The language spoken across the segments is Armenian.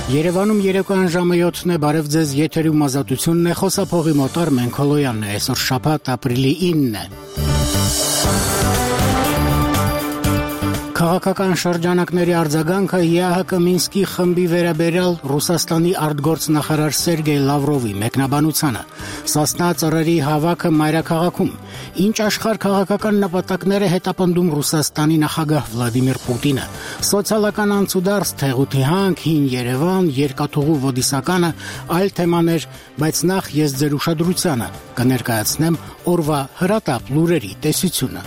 Երևանում երեկոյան ժամը 7-ն է, բարև ձեզ, եթերում ազատությունն է, խոսափողի մոտ Արմեն Քոլոյանն է, այսօր շաբաթ ապրիլի 9-ն է։ Քաղաքական շրջանակների արձագանքը ԵԱՀԿ Մինսկի խմբի վերաբերյալ Ռուսաստանի արտգործնախարար Սերգեյ Լավրովի մեկնաբանությանը, Սասնա ծռերի հավաքը մայրաքաղաքում, ինչ աշխարհ քաղաքական նպատակներ է հետապնդում Ռուսաստանի նախագահ Վլադիմիր Պուտինը, սոցիալական անցուդարձ, թեղութի հանք, հին Երևան, երկաթուղու ոդիսականը, այլ թեմաներ, բայց նախ ես ձեր ուշադրությանը կներկայացնեմ օրվա հրատապ լուրերի տեսությունը։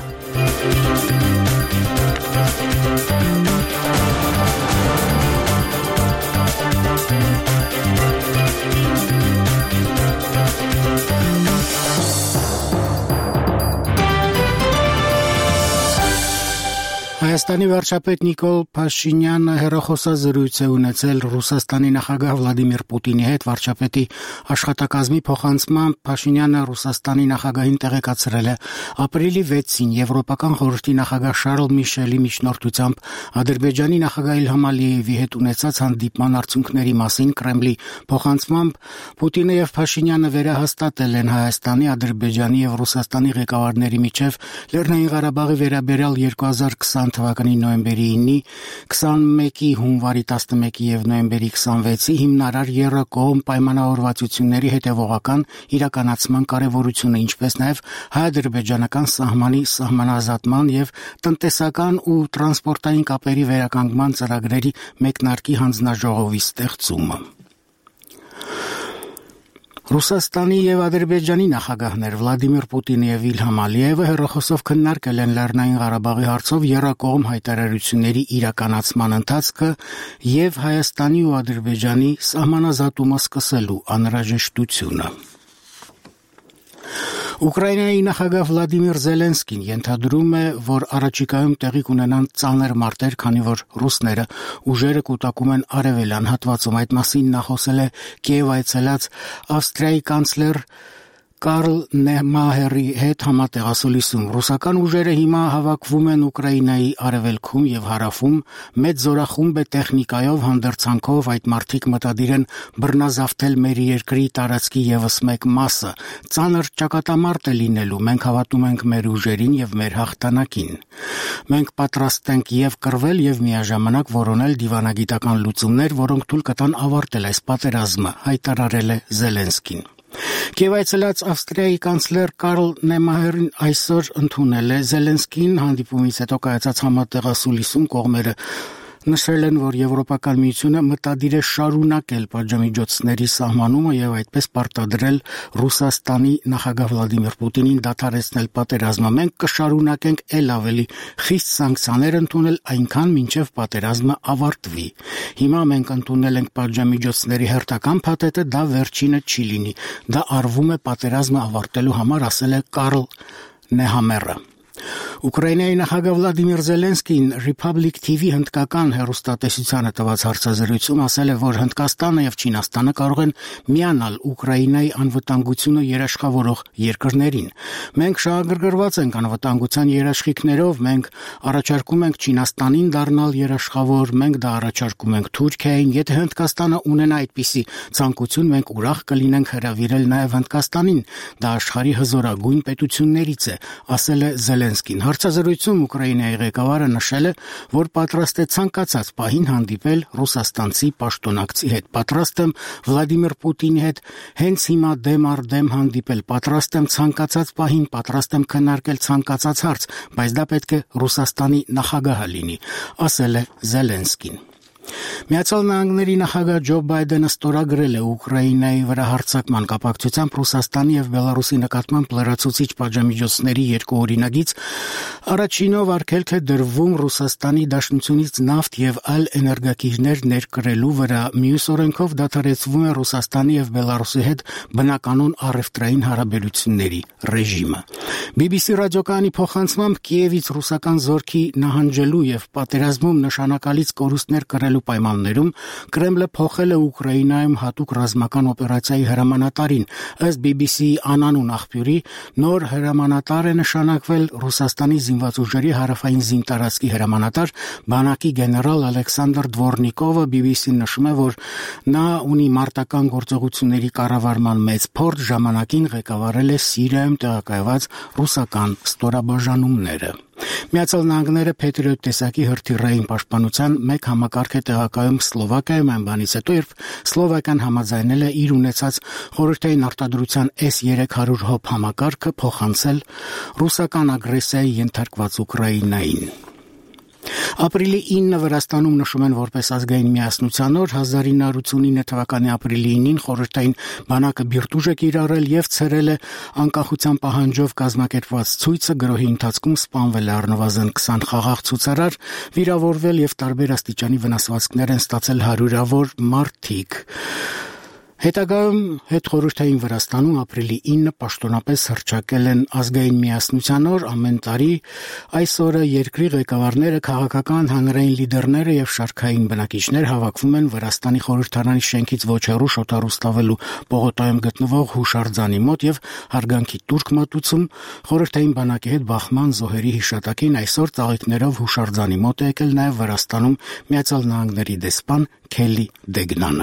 Հայաստանի վարչապետ Նիկոլ Փաշինյանը հեռախոսազրույց է ունեցել Ռուսաստանի նախագահ Վլադիմիր Պուտինի հետ։ Վարչապետի աշխատակազմի փոխանցմամբ Փաշինյանը Ռուսաստանի նախագահին տեղեկացրել է ապրիլի 6-ին Եվրոպական խորհրդի նախագահ Շարլ Միշելի միջնորդությամբ Ադրբեջանի նախագահ Իլհամ Ալիևի հետ ունեցած հանդիպման արդյունքների մասին։ Կրեմլի փոխանցմամբ Պուտինը եւ Փաշինյանը վերահաստատել են Հայաստանի, Ադրբեջանի եւ Ռուսաստանի ղեկավարների միջև Լեռնային Ղարաբաղի վերաբերյալ 2020 թվականի նոյեմբերի 9-ի, 21-ի հունվարի 11-ի եւ նոյեմբերի 26-ի հիմնարար երկկողմ պայմանավորվածությունների հետևողական իրականացման կարեւորությունը, ինչպես նաեւ հայ-ադրբեջանական սահմանի սահմանազատման եւ տնտեսական ու տրանսպորտային կապերի վերականգնման ծրագրերի մեկնարկի հանձնաժողովի ստեղծումը։ Ռուսաստանի եւ Ադրբեջանի նախագահներ Վլադիմիր Պուտինը եւ Իլհամ Ալիևը հեռախոսով քննարկել են Լեռնային Ղարաբաղի հարցով երկկողմ հայտարարությունների իրականացման ընթացքը եւ Հայաստանի ու Ադրբեջանի սահմանազատումը սկսելու անհրաժեշտությունը։ Ուկրաինայի նախագահ Վլադիմիր Զելենսկին ենթադրում է, որ առաջիկայում տեղի կունենան ծանր մարտեր, քանի որ ռուսները ուժերը կուտակում են արևելյան հատվածում։ Այդ մասին նա խոսել է Կիև այցելած Ավստրիայի կանցլեր Կարլ Նեհմահերի հետ համատեղասուլիսում։ Ռուսական ուժերը հիմա հավաքվում են Ուկրաինայի արևելքում եւ հարավում, մեծ զորախումբ է տեխնիկայով, հանդերձանքով, այդ մարդիկ մտադիր են բռնազավթել մեր երկրի տարածքի եւս մեկ մասը։ Ծանր ճակատամարտ է լինելու, մենք հավատում ենք մեր ուժերին եւ մեր հաղթանակին։ Մենք պատրաստ ենք եւ կռվել եւ միաժամանակ որոնել դիվանագիտական լուծումներ, որոնք թույլ կտան ավարտել այս պատերազմը, հայտարարել է Զելենսկին։ Կիև այցելած Ավստրիայի կանցլեր Կարլ Նեհմահերին այսօր ընդունել է Զելենսկին։ Հանդիպումից հետո կայացած համատեղասուլիսում կողմերը նշել են, որ Եվրոպական միությունը մտադիր է շարունակել պատժամիջոցների սահմանումը եւ այդպես պարտադրել Ռուսաստանի նախագահ Վլադիմիր Պուտինին դադարեցնել պատերազմը։ Մենք կշարունակենք ել ավելի խիստ սանկցիաներ ընդունել այնքան մինչեւ պատերազմը ավարտվի։ Հիմա մենք ընդունել ենք պատժամիջոցների հերթական փաթեթը, դա վերջինը չի լինի։ Դա արվում է պատերազմը ավարտելու համար, ասել է Կարլ Նեհամերը։ Ուկրաինայի նախագահ Վլադիմիր Զելենսկին Republic TV հնդկական հեռուստատեսությանը տված հարցազրույցում ասել է, որ Հնդկաստանը եւ Չինաստանը կարող են միանալ Ուկրաինայի անվտանգությունը երաշխավորող երկրներին։ Մենք շահագրգռված ենք անվտանգության երաշխիքներով, մենք առաջարկում ենք Չինաստանին դառնալ երաշխավոր, մենք դա առաջարկում ենք Թուրքիային։ Եթե Հնդկաստանը ունենա այդպիսի ցանկություն, մենք ուրախ կլինենք հրավիրել նաեւ Հնդկաստանին։ Դա աշխարհի հզորագույն պետություններից է, ասել է Զելենսկին։ Հարցազրույցում Ուկրաինայի ղեկավարը նշել է, որ պատրաստ է ցանկացած պահին հանդիպել ռուսաստանցի պաշտոնակցի հետ։ Պատրաստ եմ Վլադիմիր Պուտինի հետ հենց հիմա դեմ առ դեմ հանդիպել, պատրաստ եմ ցանկացած պահին, պատրաստ եմ քննարկել ցանկացած հարց, բայց դա պետք է Ռուսաստանի նախագահը լինի, ասել է Զելենսկին։ Միացյալ Նահանգների նախագահ Ջո Բայդենը ստորագրել է Ուկրաինայի վրա հարձակման կապակցությամբ Ռուսաստանի եւ Բելարուսի նկատմամբ լրացուցիչ պատժամիջոցների երկու օրինագիծ։ Առաջինով արգելք է դրվում Ռուսաստանի Դաշնությունից նավթ եւ այլ էներգակիրներ ներկրելու վրա։ Մյուս օրենքով դադարեցվում է Ռուսաստանի եւ Բելարուսի հետ բնականոն առևտրային հարաբերությունների ռեժիմը։ BBC ռադիոկայանի փոխանցմամբ Կիևից ռուսական զորքի նահանջելու եւ պատերազմում նշանակալից կորուստներ կրելու պայմաններով պայմաններում Կրեմլը փոխել է Ուկրաինայում հատուկ ռազմական օպերացիայի հրամանատարին։ Ըստ BBC անանուն աղբյուրի նոր հրամանատար է նշանակվել Ռուսաստանի զինված ուժերի հարավային զինտարածքի հրամանատար բանակի գեներալ Ալեքսանդր Դվորնիկովը BBC-ն նշում է, որ նա ունի մարտական գործողությունների կառավարման մեծ փորձ, ժամանակին ղեկավարել է Սիրիայում տեղակայված ռուսական ստորաբաժանումները։ Միացյալ Նահանգները Patriot տեսակի հրթիռային պաշտպանության մեկ համակարգ է տեղակայում Սլովակիայում այն բանից հետո, երբ Սլովակիան համաձայնել է իր ունեցած խորհրդային արտադրության S-300 հոբ համակարգը փոխանցել ռուսական ագրեսիայի ենթարկված Ուկրաինային։ Ապրիլի 9-ը Վրաստանում նշում են որպես ազգային միասնության օր, 1989 թվականի ապրիլի 9-ին խորհրդային բանակը բիրտուժ է կիրառել եւ ցրել է անկախության պահանջով կազմակերպված ցույցը, գրոհի ընթացքում սպանվել է առնվազն 20 խաղաղ ցուցարար, վիրավորվել եւ տարբեր աստիճանի վնասվածքներ են ստացել հարյուրավոր մարդիկ։ Հետագայում հետխորհրդային Վրաստանում ապրիլի 9-ը պաշտոնապես հռչակել են ազգային միասնության օր, ամեն տարի այս օրը երկրի ղեկավարները, քաղաքական հանրային լիդերները եւ շարքային բնակիչներ հավաքվում են Վրաստանի խորհրդարանի շենքից ոչ հեռու Շոտառուստավելու պողոտայում գտնվող հուշարձանի մոտ եւ հարգանքի տուրք մատուցում։ Խորհրդային բանակի հետ բախման զոհերի հիշատակին այսօր ծաղիկներով հուշարձանի մոտ է եկել նաեւ Վրաստանում Միացյալ Նահանգների դեսպան Քելի Դեգնանը։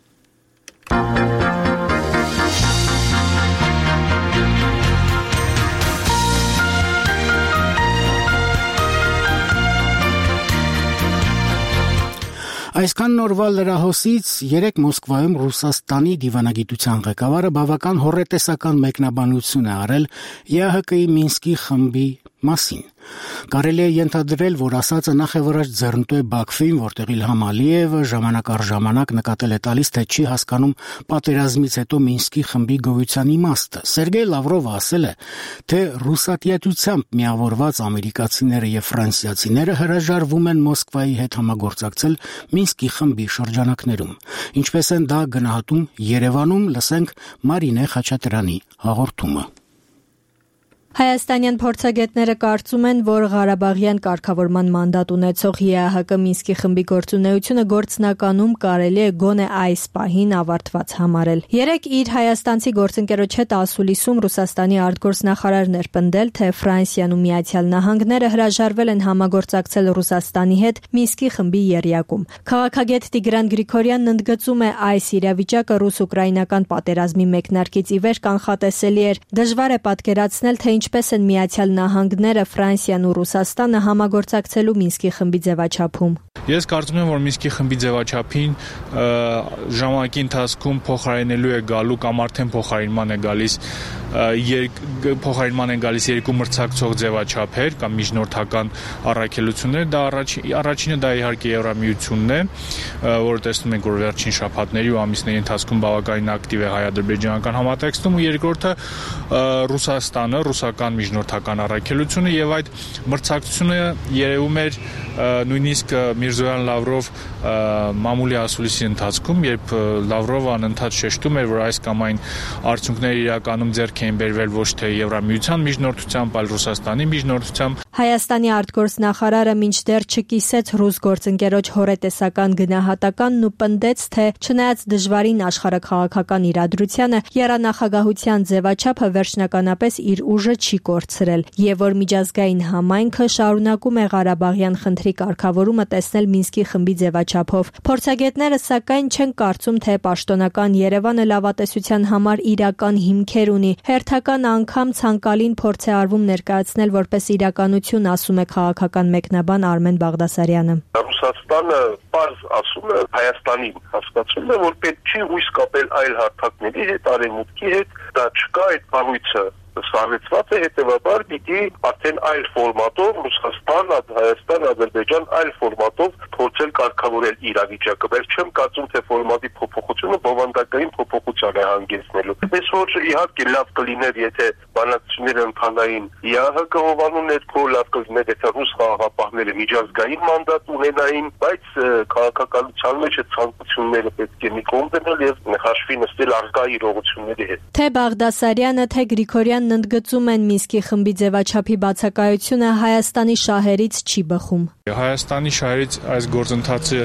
Այսքան նորվա լրահոսից երեկ Մոսկվայում Ռուսաստանի դիվանագիտության ղեկավարը բավական հոռետեսական մեկնաբանություն է արել ԵԱՀԿ-ի Մինսկի խմբի մասին։ Կարելի է ենթադրել, որ ասածը նախ է վրաջ ձեռնտու է Բաքվին, որտեղ Իլհամ Ալիևը ժամանակ առ ժամանակ նկատել է տալիս, թե չի հասկանում պատերազմից հետո Մինսկի խմբի գոյության իմաստը։ Սերգեյ Լավրովը ասել է, թե ռուսատիացությամբ միավորված ամերիկացիները եւ ֆրանսիացիները հրաժարվում են Մոսկվայի հետ համագործակցել Մինսկի խմբի շրջանակներում։ Ինչպես են դա գնահատում Երևանում, լսենք Մարինե Խաչատրյանի հաղորդումը։ Հայաստանյան փորձագետները կարծում են, որ Ղարաբաղյան կարգավորման մանդատ ունեցող ԵԱՀԿ Մինսկի խմբի գործունեությունը գործնականում կարելի է գոնե այս պահին ավարտված համարել։ Երեկ իր հայաստանցի գործընկերոջ հետ ասուլիսում Ռուսաստանի արտգործնախարարն էր պնդել, թե Ֆրանսիան ու Միացյալ Նահանգները հրաժարվել են համագործակցել Ռուսաստանի հետ Մինսկի խմբի եռյակում։ Քաղաքագետ Տիգրան Գրիգորյանն ընդգծում է, այս իրավիճակը ռուս-ուկրաինական պատերազմի մեկնարկից ի վեր կանխատեսելի էր։ Դժվար է պատկերացնել, թե ինչպես են Միացյալ Նահանգները, Ֆրանսիան ու Ռուսաստանը համագործակցելու Մինսկի խմբի ձևաչափում։ Ես կարծում եմ, որ Մինսկի խմբի ձևաչափին ժամանակի ընթացքում փոխարինելու է գալու կամ արդեն փոխարինման է գալիս երկու մրցակցող ձևաչափեր կամ միջնորդական առաքելություններ։ Դա առաջինը դա իհարկե Եվրամիությունն է, որը տեսնում ենք, որ վերջին շաբաթների ու ամիսների ընթացքում բավականին ակտիվ է հայ-ադրբեջանական համատեքստում, ու երկրորդը Ռուսաստանը, ռուսական միջնորդական առաքելությունը, եւ այդ մրցակցությունը երևում էր նույնիսկ Միրզոյան-Լավրով մամուլի ասուլիսի ընթացքում, երբ Լավրովը անընդհատ շեշտում էր, որ այս կամ այն արդյունքները իրականում ձեռք էին բերվել ոչ թե Եվրամիության միջնորդությամբ, այլ Ռուսաստանի միջնորդությամբ։ Հայաստանի արտգործնախարարը մինչդեռ չկիսեց ռուս գործընկերոջ հոռետեսական գնահատականն ու պնդեց, թե չնայած դժվարին աշխարհաքաղաքական իրադրությանը, եռանախագահության ձևաչափը վերջնականապես իր ուժը չի կորցրել, եւ որ միջազգային համայնքը շարունակում է Ղարաբաղյան խնդրի կարգավորումը տեսնել Մինսկի խմբի ձևաչափով։ Փորձագետները սակայն չեն կարծում, թե պաշտոնական Երևանը լավատեսության համար իրական հիմքեր ունի։ Հերթական անգամ ցանկալին փորձ է արվում ներկայացնել որպես իրականություն, ասում է քաղաքական մեկնաբան Արմեն Բաղդասարյանը։ Ռուսաստանը պարզ ասում է Հայաստանին, հասկացում է, որ պետք չի հույս կապել այլ հարթակների հետ, արևմուտքի հետ, դա չկա այդ կառույցը սառեցված է, հետևաբար պիտի արդեն այլ ֆորմատով Ռուսաստան, Հայաստան, Ադրբեջան այլ ֆորմատով փորձել կարգավորել իրավիճակը։ Բայց չեմ կարծում, թե ֆորմատի փոփոխությունը բովանդակային փոփոխության է հանգեցնելու։ Այս որ իհարկե լավ կլիներ, եթե բանակցությունները ընթանային ԵԱՀԿ հովանու ներքո, լավ կլիներ, եթե ռուս խաղաղապահները միջազգային մանդատ ունենային, բայց քաղաքականության մեջ այդ ցանկությունները պետք է մի կողմ դնել եւ հաշվի նստել առկա իրողությունների հետ։ Թե Բաղդասարյանը, թե Գրիգորյանն ընդգծում են Մինսկի խմբի ձևաչափի բացակայությունը Հայաստանի շահերից չի բխում։ Հայաստանի շահերից այս գործընթացը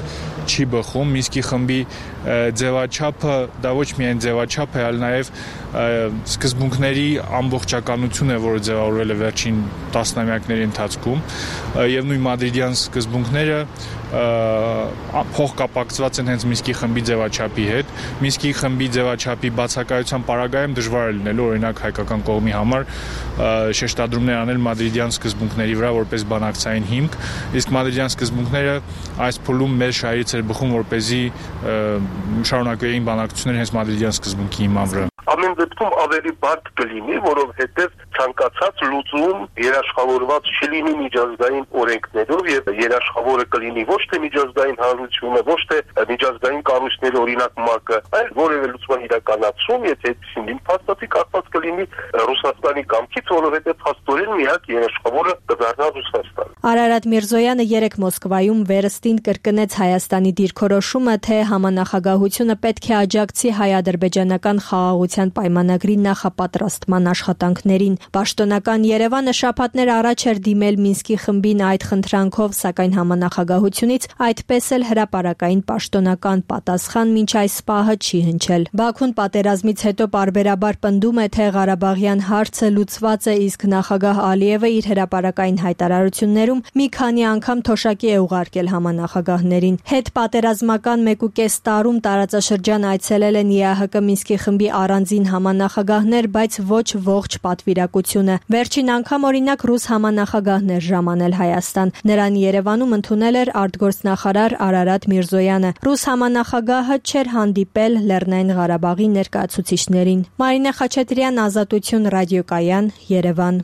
չի բխում Մինսկի խմբի ձևաչափը դա ոչ միայն ձևաչափ է, այլ նաև սկզբունքների ամբողջականություն է, որը ձևավորվել է վերջին տասնամյակների ընթացքում եւ նույն մադրիդյան սկզբունքները փոխկապակցված են հենց Մինսկի խմբի ձևաչափի հետ։ Մինսկի խմբի ձևաչափի բացակայության պարագայում դժվար է լինելու օրինակ հայկական կողմի համար շեշտադրումներ անել մադրիդյան սկզբունքների վրա որպես բանակցային հիմք, իսկ մադրիդյան սկզբունքները այս փուլում մեր շահերից էր բխում, որպեսզի շարունակվեին բանակցությունները հենց մադրիդյան սկզբունքի հիման վրա։ Ամեն դեպքում ավելի բարդ կլինի, որովհետև ցանկացած լուծում երաշխավորված չլինի միջազգային օրենքներով եւ երաշխավորը կլինի ոչ թե միջազգային հանրությունը, ոչ թե միջազգային կառույցների օրինակ ՄԱԿ-ը, այլ որևէ լուծման իրականացում, եթե այդպեսին փաստացի կախված կլինի Ռուսաստանի կամքից, որովհետև փաստորեն միակ երաշխավորը կդառնա Ռուսաստանը։ Արարատ Միրզոյանը երեկ Մոսկվայում վերստին կրկնեց Հայաստանի դիրքորոշումը, թե համանախագահությունը պետք է աջակցի հայ-ադրբեջանական խաղաղության պայմանագրի նախապատրաստման աշխատանքներին։ Պաշտոնական Երևանը շաբաթներ առաջ էր դիմել Մինսկի խմբին այդ խնդրանքով, սակայն համանախագահությունից այդպես էլ հրապարակային պաշտոնական պատասխան մինչ այս պահը չի հնչել։ Բաքուն պատերազմից հետո պարբերաբար պնդում է, թե Ղարաբաղյան հարցը լուծված է, իսկ նախագահ Ալիևը իր հրապարակային հայտարարություններում մի քանի անգամ թոշակի է ուղարկել համանախագահներին։ Հետպատերազմական 1.5 տարում տարածաշրջան այցելել են ԵԱՀԿ Մինսկի խմբի առանձին համանախագահներ, բայց ոչ ողջ պատվիրակությունը։ Վերջին անգամ օրինակ ռուս համանախագահն էր ժամանել Հայաստան։ Նրան Երևանում ընդունել էր արտգործնախարար Արարատ Միրզոյանը։ Ռուս համանախագահը չէր հանդիպել Լեռնային Ղարաբաղի ներկայացուցիչներին։ Մարինե Խաչատրյան, Ազատություն ռադիոկայան, Երևան։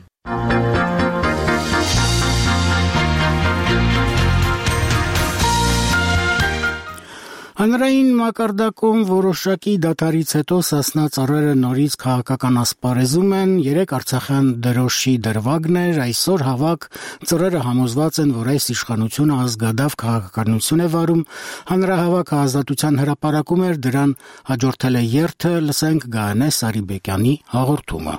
Հանրային մակարդակում որոշակի դադարից հետո Սասնա ծառերը նորից քաղաքական ասպարեզում են, երեք արցախյան դրոշի դրվագն էր, այսօր հավաք ծռերը համոզված են, որ այս իշխանությունը ազգադավ քաղաքականություն է վարում, հանրահավաքը ազատության հրապարակում էր, դրան հաջորդել է երթը, լսենք Գայանե Սարիբեկյանի հաղորդումը։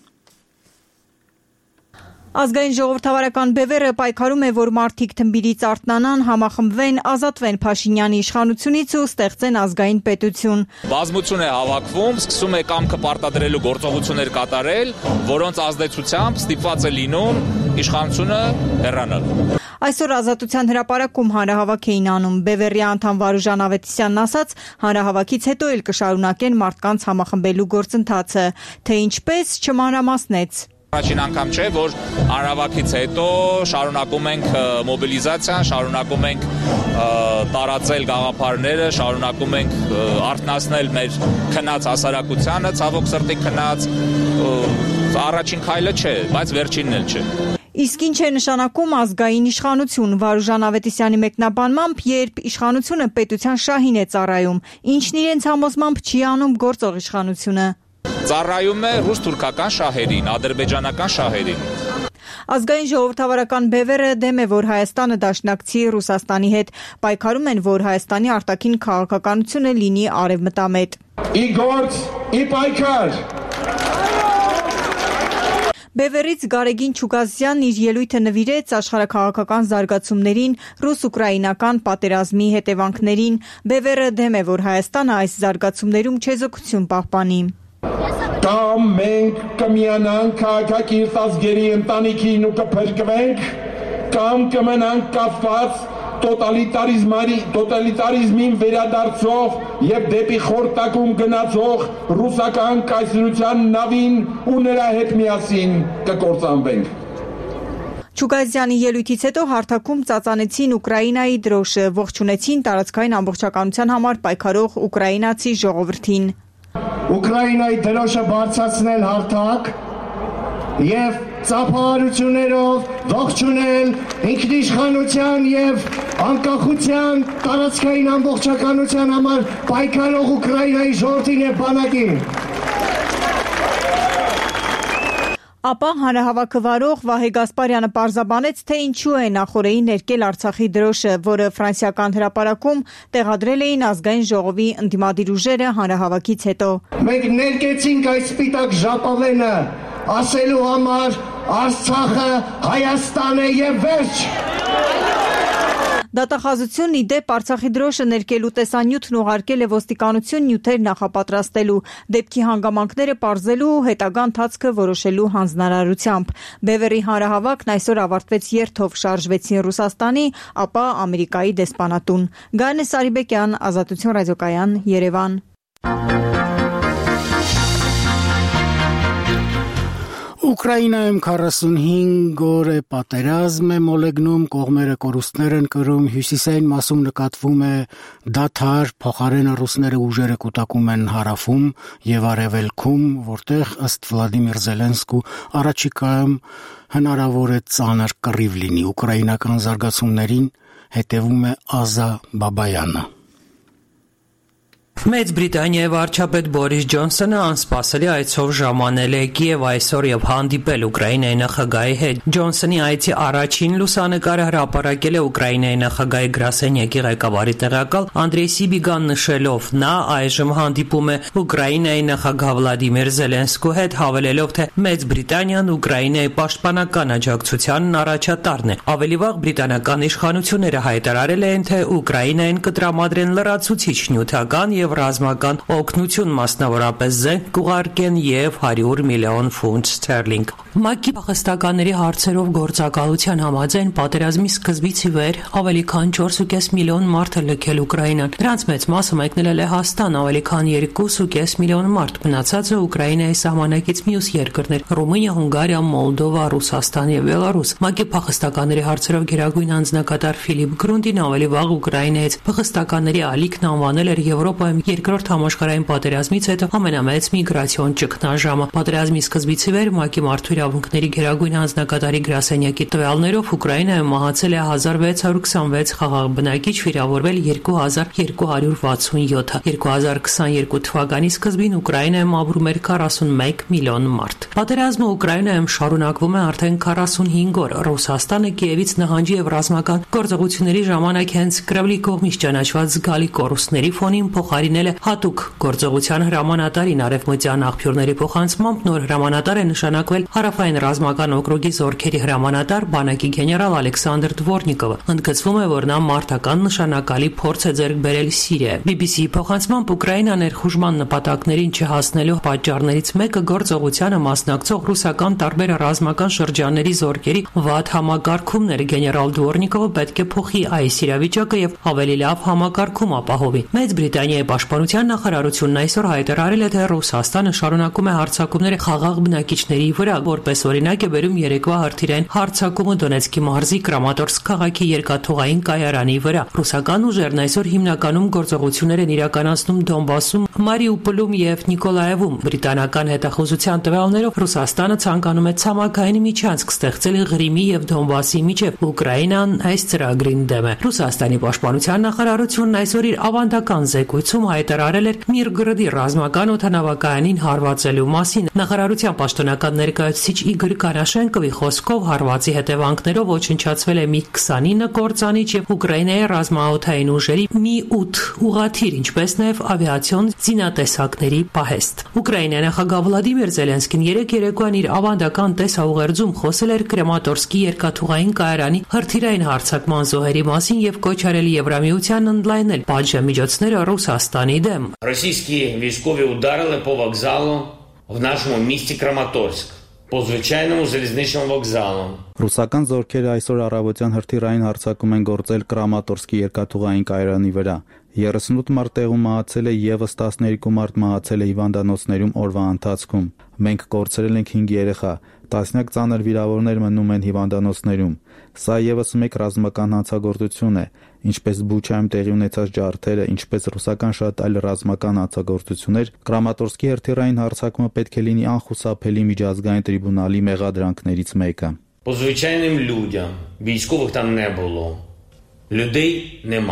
Ազգային ժողովրդավարական բևեռը պայքարում է, որ մարդիկ թմբիրից արթնանան, համախմբվեն, ազատվեն Փաշինյանի իշխանությունից ու ստեղծեն ազգային պետություն։ Բազմություն է հավաքվում, սկսում է կամքը պարտադրելու գործողություններ կատարել, որոնց ազդեցությամբ ստիպված է լինում իշխանությունը հեռանալ։ Այսօր ազատության հրապարակում հանրահավաք էին անում։ Բևեռի անդամ Վարուժան Ավետիսյանն ասաց, հանրահավաքից հետո էլ կշարունակեն մարդկանց համախմբելու գործընթացը, թե ինչպես չմանրամասնեց։ Առաջին անգամ չէ, որ հանրահավաքից հետո շարունակում ենք մոբիլիզացիան, շարունակում ենք տարածել գաղափարները, շարունակում ենք արթնացնել մեր քնած հասարակությանը, ցավոք սրտի քնած, առաջին քայլը չէ, բայց վերջինն էլ չէ։ Իսկ ինչ է նշանակում ազգային իշխանություն, Վարուժան Ավետիսյանի մեկնաբանմամբ, երբ իշխանությունը պետության շահին է ծառայում, ինչն իրենց համոզմամբ չի անում գործող իշխանությունը։ Ծառայում է ռուս-թուրքական շահերին, ադրբեջանական շահերին։ Ազգային ժողովրդավարական բևեռը դեմ է, որ Հայաստանը դաշնակցի Ռուսաստանի հետ, պայքարում են, որ Հայաստանի արտաքին քաղաքականությունը լինի արևմտամետ։ Ի գործ, ի պայքար։ Բևեռից Գարեգին Չուգազյանն իր ելույթը նվիրեց աշխարհաքաղաքական զարգացումներին, ռուս-ուկրաինական պատերազմի հետևանքներին։ Բևեռը դեմ է, որ Հայաստանը այս զարգացումներում չեզոքություն պահպանի։ Կամ մենք կմիանանք քաղաքակիրթ ազգերի ընտանիքին ու կփրկվենք, կամ կմնանք կապված տոտալիտարիզմին վերադարձող եւ դեպի խորտակում գնացող ռուսական կայսրության նավին ու նրա հետ միասին կկործանվենք։ Չուգազյանի ելույթից հետո հարթակում ծածանեցին Ուկրաինայի դրոշը, ողջունեցին տարածքային ամբողջականության համար պայքարող ուկրաինացի ժողովրդին։ Ուկրաինայի դրոշը բարձրացնել հարթակ եւ ծափահարություններով ողջունել ինքնիշխանության եւ անկախության տարածքային ամբողջականության համար պայքարող Ուկրաինայի ժողովրդին եւ բանակին։ Ապա հանրահավաքը վարող Վահե Գասպարյանը պարզաբանեց, թե ինչու է նախօրեին ներկել Արցախի դրոշը, որը ֆրանսիական հրապարակում տեղադրել էին ազգային ժողովի ընդդիմադիր ուժերը հանրահավաքից հետո։ Մենք ներկեցինք այս սպիտակ ժապավենը ասելու համար Արցախը Հայաստան է եւ վերջ։ Դատախազությունն ի դեպ Արցախի դրոշը ներկելու տեսանյութն ուղարկել է ոստիկանություն նյութեր նախապատրաստելու, դեպքի հանգամանքները պարզելու ու հետագա ընթացքը որոշելու հանձնարարությամբ։ Բևերի հանրահավաքն այսօր ավարտվեց երթով, շարժվեցին Ռուսաստանի, ապա Ամերիկայի դեսպանատուն։ Գայանե Սարիբեկյան, Ազատություն ռադիոկայան, Երևան։ Ուկրաինայում 45 օր է պատերազմ է մոլեգնում, կողմերը կորուստներ են կրում, հյուսիսային մասում նկատվում է դադար, փոխարենը ռուսները ուժերը կուտակում են հարավում եւ արևելքում, որտեղ ըստ Վլադիմիր Զելենսկու առաջիկայում հնարավոր է ծանր կռիվ լինի։ Ուկրաինական զարգացումներին հետևում է Ազա Բաբայանը։ Մեծ Բրիտանիայի վարչապետ Բորիս Ջոնսոնը անսպասելի այցով ժամանել է Կիև այսօր եւ հանդիպել Ուկրաինայի նախագահի հետ։ Ջոնսոնի այցի առաջին լուսանկարը հրապարակել է Ուկրաինայի նախագահի գրասենյակի ղեկավարի տեղակալ Անդրեյ Սիբիգան նշելով. նա այժմ հանդիպում է Ուկրաինայի նախագահ Վլադիմիր Զելենսկու հետ, հավելելով, թե Մեծ Բրիտանիան Ուկրաինայի պաշտպանական աջակցությանն առաջատարն է։ Ավելի վաղ բրիտանական իշխանությունները հայտարարել էին, թե Ուկրաինային կտրամադրեն լրացուցիչ նյութական եւ ռազմական օգնություն, մասնավորապես զենք կուղարկեն եւ 100 միլիոն ֆունտ ստերլինգ։ ՄԱԿ-ի փախստականների հարցերով գործակալության համաձայն պատերազմի սկզբից ի վեր ավելի քան 4.5 միլիոն մարդ է լքել Ուկրաինան։ Դրանց մեծ մասը մեկնել է Լեհաստան, ավելի քան 2.5 միլիոն մարդ մնացածը Ուկրաինայի սահմանակից մյուս երկրներ՝ Ռումինիա, Հունգարիա, Մոլդովա, Ռուսաստան եւ Բելարուս։ ՄԱԿ-ի փախստականների հարցերով գերագույն անձնակատար Ֆիլիպ Գրունդին ավելի վաղ Ուկրաինայից փախստականների ալիքն անվանել էր Եվրոպայում երկրորդ համաշխարհային պատերազմից հետո ամենամեծ միգրացիոն ճգնաժամը։ Պատերազմի սկզբից ի վեր ՄԱԿ-ի մարդու իրավունքների գերագույն անձնակատարի գրասենյակի տվյալներով Ուկրաինայում մահացել է 1626 խաղաղ բնակիչ, վիրավորվել 2267-ը։ 2022 թվականի սկզբին Ուկրաինայում ապրում էր 41 միլիոն մարդ։ Պատերազմը Ուկրաինայում շարունակվում է արդեն 45 օր։ Ռուսաստանը Կիևից նահանջի եւ ռազմական գործողությունների ժամանակ հենց Կրեմլի կողմից ճանաչված զգալի կորուստների ֆոնին փոխարինել է հատուկ գործողության հրամանատարին։ Արևմտյան աղբյուրների փոխանցմամբ նոր հրամանատար է նշանակվել Հարավային ռազմական օկրուգի զորքերի հրամանատար բանակի գեներալ Ալեքսանդր Դվորնիկովը։ Ընդգծվում է, որ նա մարտական նշանակալի փորձ է ձեռք բերել Սիրիայում։ BBC-ի փոխանցմամբ Ուկրաինա ներխուժման նպատակներին չհասնելու պատճառներից մեկը գործողությանը մասնակցող ռուսական տարբեր ռազմական շրջանների զորքերի վատ համակարգումն էր։ Գեներալ Դվորնիկովը պետք է փոխի այս իրավիճակը եւ ավելի լավ համակարգում ապահովի։ Մեծ Բրիտանիայի պաշտպանության նախարարությունն այսօր հայտարարել է, թե Ռուսաստանը շարունակում է հարձակումները խաղաղ բնակիչների վրա, որպես օրինակ է բերում երեկվա հրթիռային հարձակումը Դոնեցկի մարզի Կրամատորսկ քաղաքի երկաթուղային կայարանի վրա։ Ռուսական ուժերն այսօր հիմնականում գործողություններ են իրականացնում Դոնբասում, Մարիուպոլում եւ Նիկոլաևում։ Բրիտանական հետախուզության տվյալներով Ռուսաստանը ցանկանում է ցամաքային միջանցք ստեղծել Ղրիմի եւ Դոնբասի միջև։ Ուկրաինան այս ծրագրին դեմ է։ Ռուսաստանի պաշտպանության նախարարությունն այսօր իր ավանդական զեկույցում հայտարարել էր Միրգրադի ռազմական օդանավակայանին հարվածելու մասին։ Նախարարության պաշտոնական ներկայացուցիչ Իգոր Կարաշենկովի խոսքով հարվածի հետևանքներով ոչնչացվել է մի 29 կործանիչ եւ Ուկրաինայի ռազմաօդային ուժերի մի 8 ուղղաթիռ, ինչպես նաեւ ավիացիոն զինատեսակների պահեստ։ Ուկրաինայի նախագահ Վլադիմիր Զելենսկին երեկ երեկոյան իր ավանդական տեսաուղերձում խոսել էր Կրեմատորսկի երկաթուղային կայարանի հրթիռային հարձակման զոհերի մասին եւ կոչ արել Եվրամիությանն ընդլայնել պատժամիջոցները Ռուսաստանի դեմ։ Российские військові ударили по вокзалу в нашому місті Краматорськ, по звичайному залізничному вокзалу. Ռուսական զորքերը այսօր առավոտյան հրթիռային հարձակում են գործել Կրամատորսկի երկաթուղային կայարանի վրա։ 38 մարդ տեղում մահացել է, եւս 12 մարդ մահացել է հիվանդանոցներում օրվա ընթացքում։ Մենք կորցրել ենք 5 երեխա, տասնյակ ծանր վիրավորներ մնում են հիվանդանոցներում։ Սա եւս մեկ ռազմական հանցագործություն է, ինչպես Բուչայում տեղի ունեցած ջարդերը, ինչպես ռուսական շատ այլ ռազմական հանցագործություններ, Կրամատորսկի հրթիռային հարձակումը պետք է լինի անխուսափելի միջազգային տրիբունալի մեղադրանքներից մեկը։ По звичайним людям, військових там не було. Людей немає.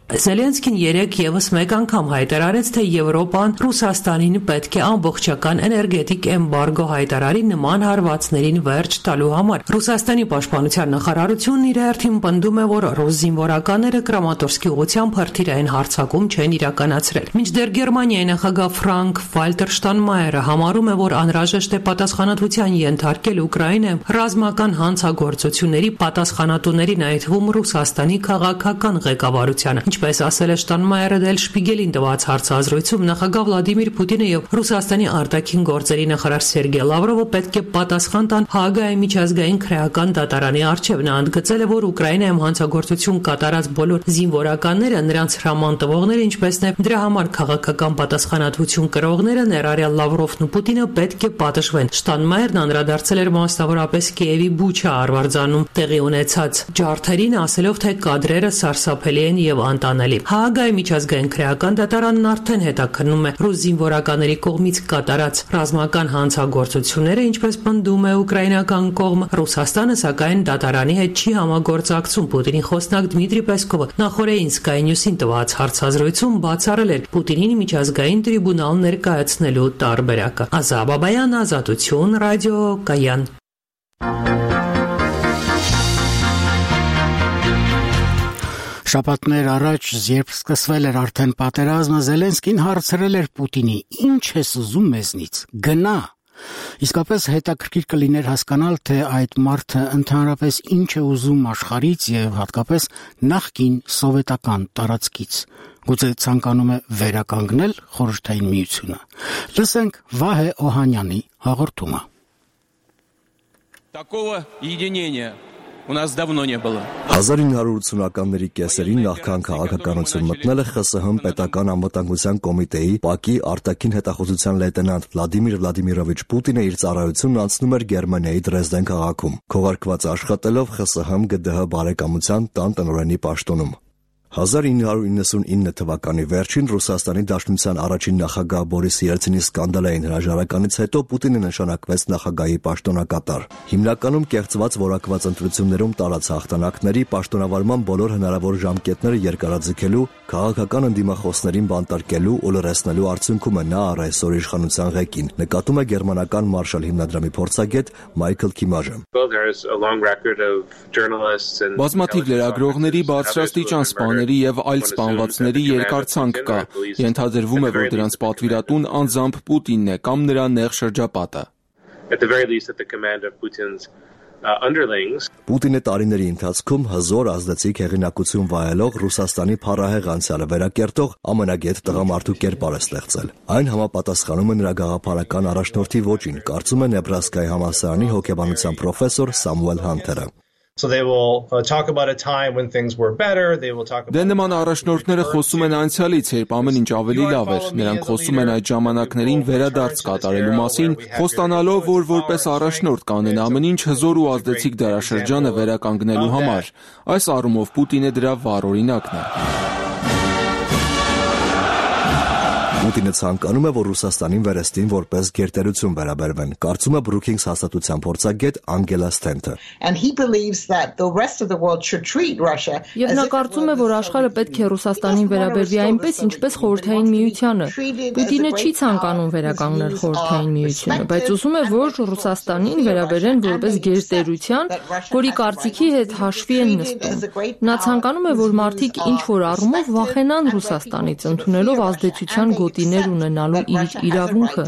Զելենսկին երեկ եւս մեկ անգամ հայտարարեց, թե Եվրոպան Ռուսաստանին պետք է ամբողջական էներգետիկ էմբարգո հայտարարի նման հարվածներին վերջ տալու համար։ Ռուսաստանի պաշտպանության նախարարությունն իր հերթին պնդում է, որ ռուս զինվորականները Կրամատորսկի ուղղությամբ հրթիռային հարձակում չեն իրականացրել։ Մինչդեռ Գերմանիայի նախագահ Ֆրանկ-Վալտեր Շտանմայերը համարում է, որ անհրաժեշտ է պատասխանատվության ենթարկել Ուկրաինայում ռազմական հանցագործությունների պատասխանատուներին, այդ թվում Ռուսաստանի քաղաքական ղեկավարությանը։ Ինչպես ասել է Շտանմայերը դել Շպիգելին տված հարցազրույցում, նախագահ Վլադիմիր Պուտինը եւ Ռուսաստանի արտաքին գործերի նախարար Սերգեյ Լավրովը պետք է պատասխան տան Հաագայի միջազգային քրեական դատարանի առջև։ Նա ընդգծել է, որ Ուկրաինայում հանցագործություն կատարած բոլոր զինվորականները, նրանց հրաման տվողները, ինչպես նաեւ դրա համար քաղաքական պատասխանատվություն կրողները, ներառյալ Լավրովն ու Պուտինը, պետք է պատժվեն։ Շտանմայերն անդրադարձել էր մասնավորապես Կիևի Բուչա արվարձանում տեղի ունեցած ջարդերին, ասելով, թե կադրերը սարսափելի են եւ անտանելի։ Հաագայի միջազգային քրեական դատարանն արդեն հետաքննում է ռուս զինվորականների կողմից կատարած ռազմական հանցագործությունները, ինչպես պնդում է ուկրաինական կողմը։ Ռուսաստանը սակայն դատարանի հետ չի համագործակցում։ Պուտինի խոսնակ Դմիտրի Պեսկովը նախորդին Sky News-ին տված հարցազրույցում բացառել էր Պուտինին միջազգային տրիբունալ ներկայացնելու տարբերակը։ Ազա Բաբայան, Ազատություն, ռադիո Կայան։ Շաբաթներ առաջ, երբ սկսվել էր արդեն պատերազմը, Զելենսկին հարցրել էր Պուտինի. «Ինչ ես ուզում մեզնից, գնա»։ Իսկապես հետաքրքիր կլիներ հասկանալ, թե այդ մարդը ընդհանրապես ինչ է ուզում աշխարհից եւ հատկապես նախկին սովետական տարածքից։ Գուցե ցանկանում է վերականգնել Խորհրդային Միությունը։ Լսենք Վահե Օհանյանի հաղորդումը։ Такого единения у нас давно не было. 1980-ականների կեսերին նախքան քաղաքականություն մտնելը ԽՍՀՄ պետական անվտանգության կոմիտեի ՊԱԿ-ի արտաքին հետախուզության լեյտենանտ Վլադիմիր Վլադիմիրովիչ Պուտինը իր ծառայությունն անցնում էր Գերմանիայի Դրեզդեն քաղաքում, քողարկված աշխատելով ԽՍՀՄ ԳԴՀ բարեկամության տան տնօրենի պաշտոնում։ 1999 թվականի վերջին Ռուսաստանի Դաշնության առաջին նախագահ Բորիս Ելցինի սկանդալային հրաժարականից հետո Պուտինը նշանակվեց նախագահի պաշտոնակատար։ Հիմնականում կեղծված որակված ընտրություններում տարած հաղթանակների, պաշտոնավարման բոլոր հնարավոր ժամկետները երկարաձգելու, քաղաքական ընդդիմախոսներին բանտարկելու ու լրացնելու արդյունքում է նա առ այսօր իշխանության ղեկին, նկատում է գերմանական Մարշալ հիմնադրամի փորձագետ Մայքլ Քիմաժը։ Բազմաթիվ լրագրողների, բարձրաստիճան սպաների եւ այլ սպանվածների երկար ցանկ կա։ Ենթադրվում է, որ դրանց պատվիրատուն անձամբ Պուտինն է կամ նրա նեղ շրջապատը։ Պուտինը տարիների ընթացքում հզոր ազդեցիկ հեղինակություն վայելող Ռուսաստանի փառահեղ անցյալը վերակերտող ամենագետ տղամարդու կերպար է ստեղծել։ Այն համապատասխանում է նրա գաղափարական առաջնորդի ոճին, կարծում է Նեբրասկայի համալսարանի հոգեբանության պրոֆեսոր Սամուել Հանթերը։ Դե նման առաջնորդները խոսում են անցյալից, երբ ամեն ինչ ավելի լավ էր։ Նրանք խոսում են այդ ժամանակներին վերադարձ կատարելու մասին, խոստանալով, որ որպես առաջնորդ կանեն ամեն ինչ հզոր ու ազդեցիկ դարաշրջանը վերականգնելու համար։ Այս առումով Պուտինը դրա վառ օրինակն է։ Պուտինը ցանկանում է, որ Ռուսաստանին վերստին որպես գերտերություն վերաբերվեն, կարծում է Brookings հաստատության փորձագետ Անգելա Ստենթը։ Եվ նա կարծում է, որ աշխարհը պետք է Ռուսաստանին վերաբերվի այնպես, ինչպես Խորհրդային Միությանը։ Պուտինը չի ցանկանում վերականգնել Խորհրդային Միությունը, բայց ուզում է, որ Ռուսաստանին վերաբերեն որպես գերտերություն, որի կարծիքի հետ հաշվի են նստում։ Նա ցանկանում է, որ մարդիկ ինչ որ առումով վախենան Ռուսաստանից, ընդունելով ազդեցության գոտիներ ունենալու իր իրավունքը։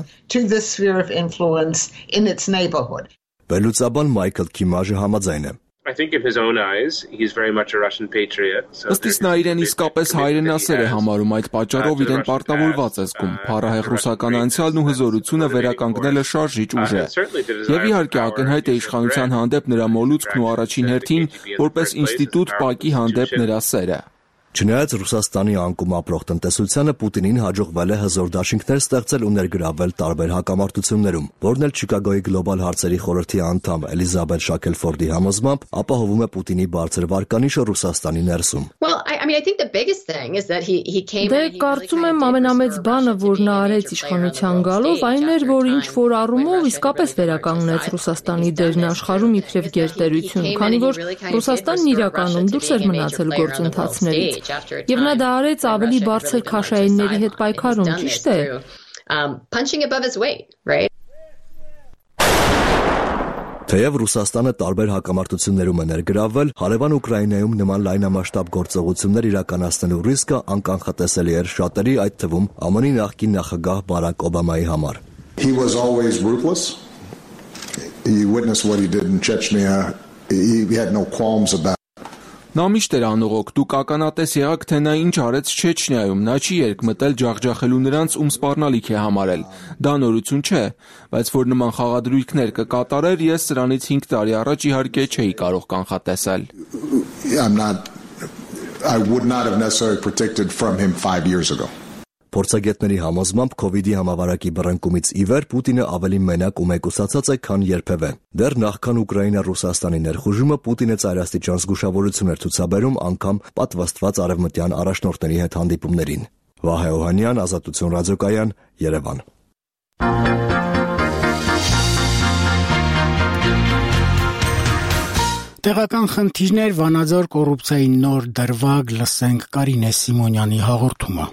Վերլուծաբան Մայքլ Քիմաժը համաձայն է։ Ըստ նա իրեն իսկապես հայրենասեր է համարում, այդ պատճառով իրեն պարտավորված է զգում։ Փառահեղ ռուսական անցյալն ու հզորությունը վերականգնելը շարժիչ ուժ է։ Եվ իհարկե ակնհայտ է իշխանության հանդեպ նրա մոլուցքն ու առաջին հերթին որպես ինստիտուտ ՊԱԿ-ի հանդեպ նրա սերը։ Չնայած Ռուսաստանի անկում ապրող տնտեսությանը Պուտինին հաջողվել է հզոր դաշինքներ ստեղծել ու ներգրավել տարբեր հակամարտություններում, որն էլ Չիկագոյի գլոբալ հարցերի խորհրդի անդամ Էլիզաբեթ Շաքելֆորդի համոզմամբ ապահովում է Պուտինի բարձր վարկանիշը Ռուսաստանի ներսում։ Դե կարծում եմ ամենամեծ բանը, որ նա արեց իշխանության գալով, այն էր, որ ինչ որ առումով իսկապես վերականգնեց Ռուսաստանի դերն աշխարհում իբրև գերտերություն, քանի որ Ռուսաստանն իրականում դուրս էր մնացել գործընթացներից։ Եվ նա դա արեց ավելի բարձր քաշայինների հետ պայքարում, ճիշտ է։ Punching above his weight, right? Թեև Ռուսաստանը տարբեր հակամարտություններում է ներգրավվել, հարևան Ուկրաինայում նման լայնամասշտաբ գործողություններ իրականացնելու ռիսկը անկանխատեսելի էր շատերի, այդ թվում ԱՄՆ-ի նախկին նախագահ Բարակ Օբամայի համար։ He was always ruthless. He witnessed what he did in Chechnya. He had no qualms about. Նա միշտ էր անողոք, դուք ականատես եղաք, թե նա ինչ արեց Չեչնիայում, նա չի երկմտել ջախջախելու նրանց, ում սպառնալիք է համարել։ Դա նորություն չէ, բայց որ նման խաղադրույքներ կկատարեր, ես սրանից 5 տարի առաջ իհարկե չէի կարող կանխատեսել։ I would not have necessarily predicted from him 5 years ago. Փորձագետների համոզմամբ COVID-ի համավարակի բռնկումից ի վեր Պուտինը ավելի մենակ ու մեկուսացած է, քան երբևէ։ Դեռ նախքան Ուկրաինա-Ռուսաստանի ներխուժումը Պուտինը ծայրաստիճան զգուշավորություն էր ցուցաբերում անգամ պատվաստված արևմտյան առաջնորդների հետ հանդիպումներին։ Վահե Օհանյան, Ազատություն ռադիոկայան, Երևան։ Տեղական խնդիրներ, Վանաձոր կոռուպցիայի նոր դրվագ, լսենք Կարինե Սիմոնյանի հաղորդումը։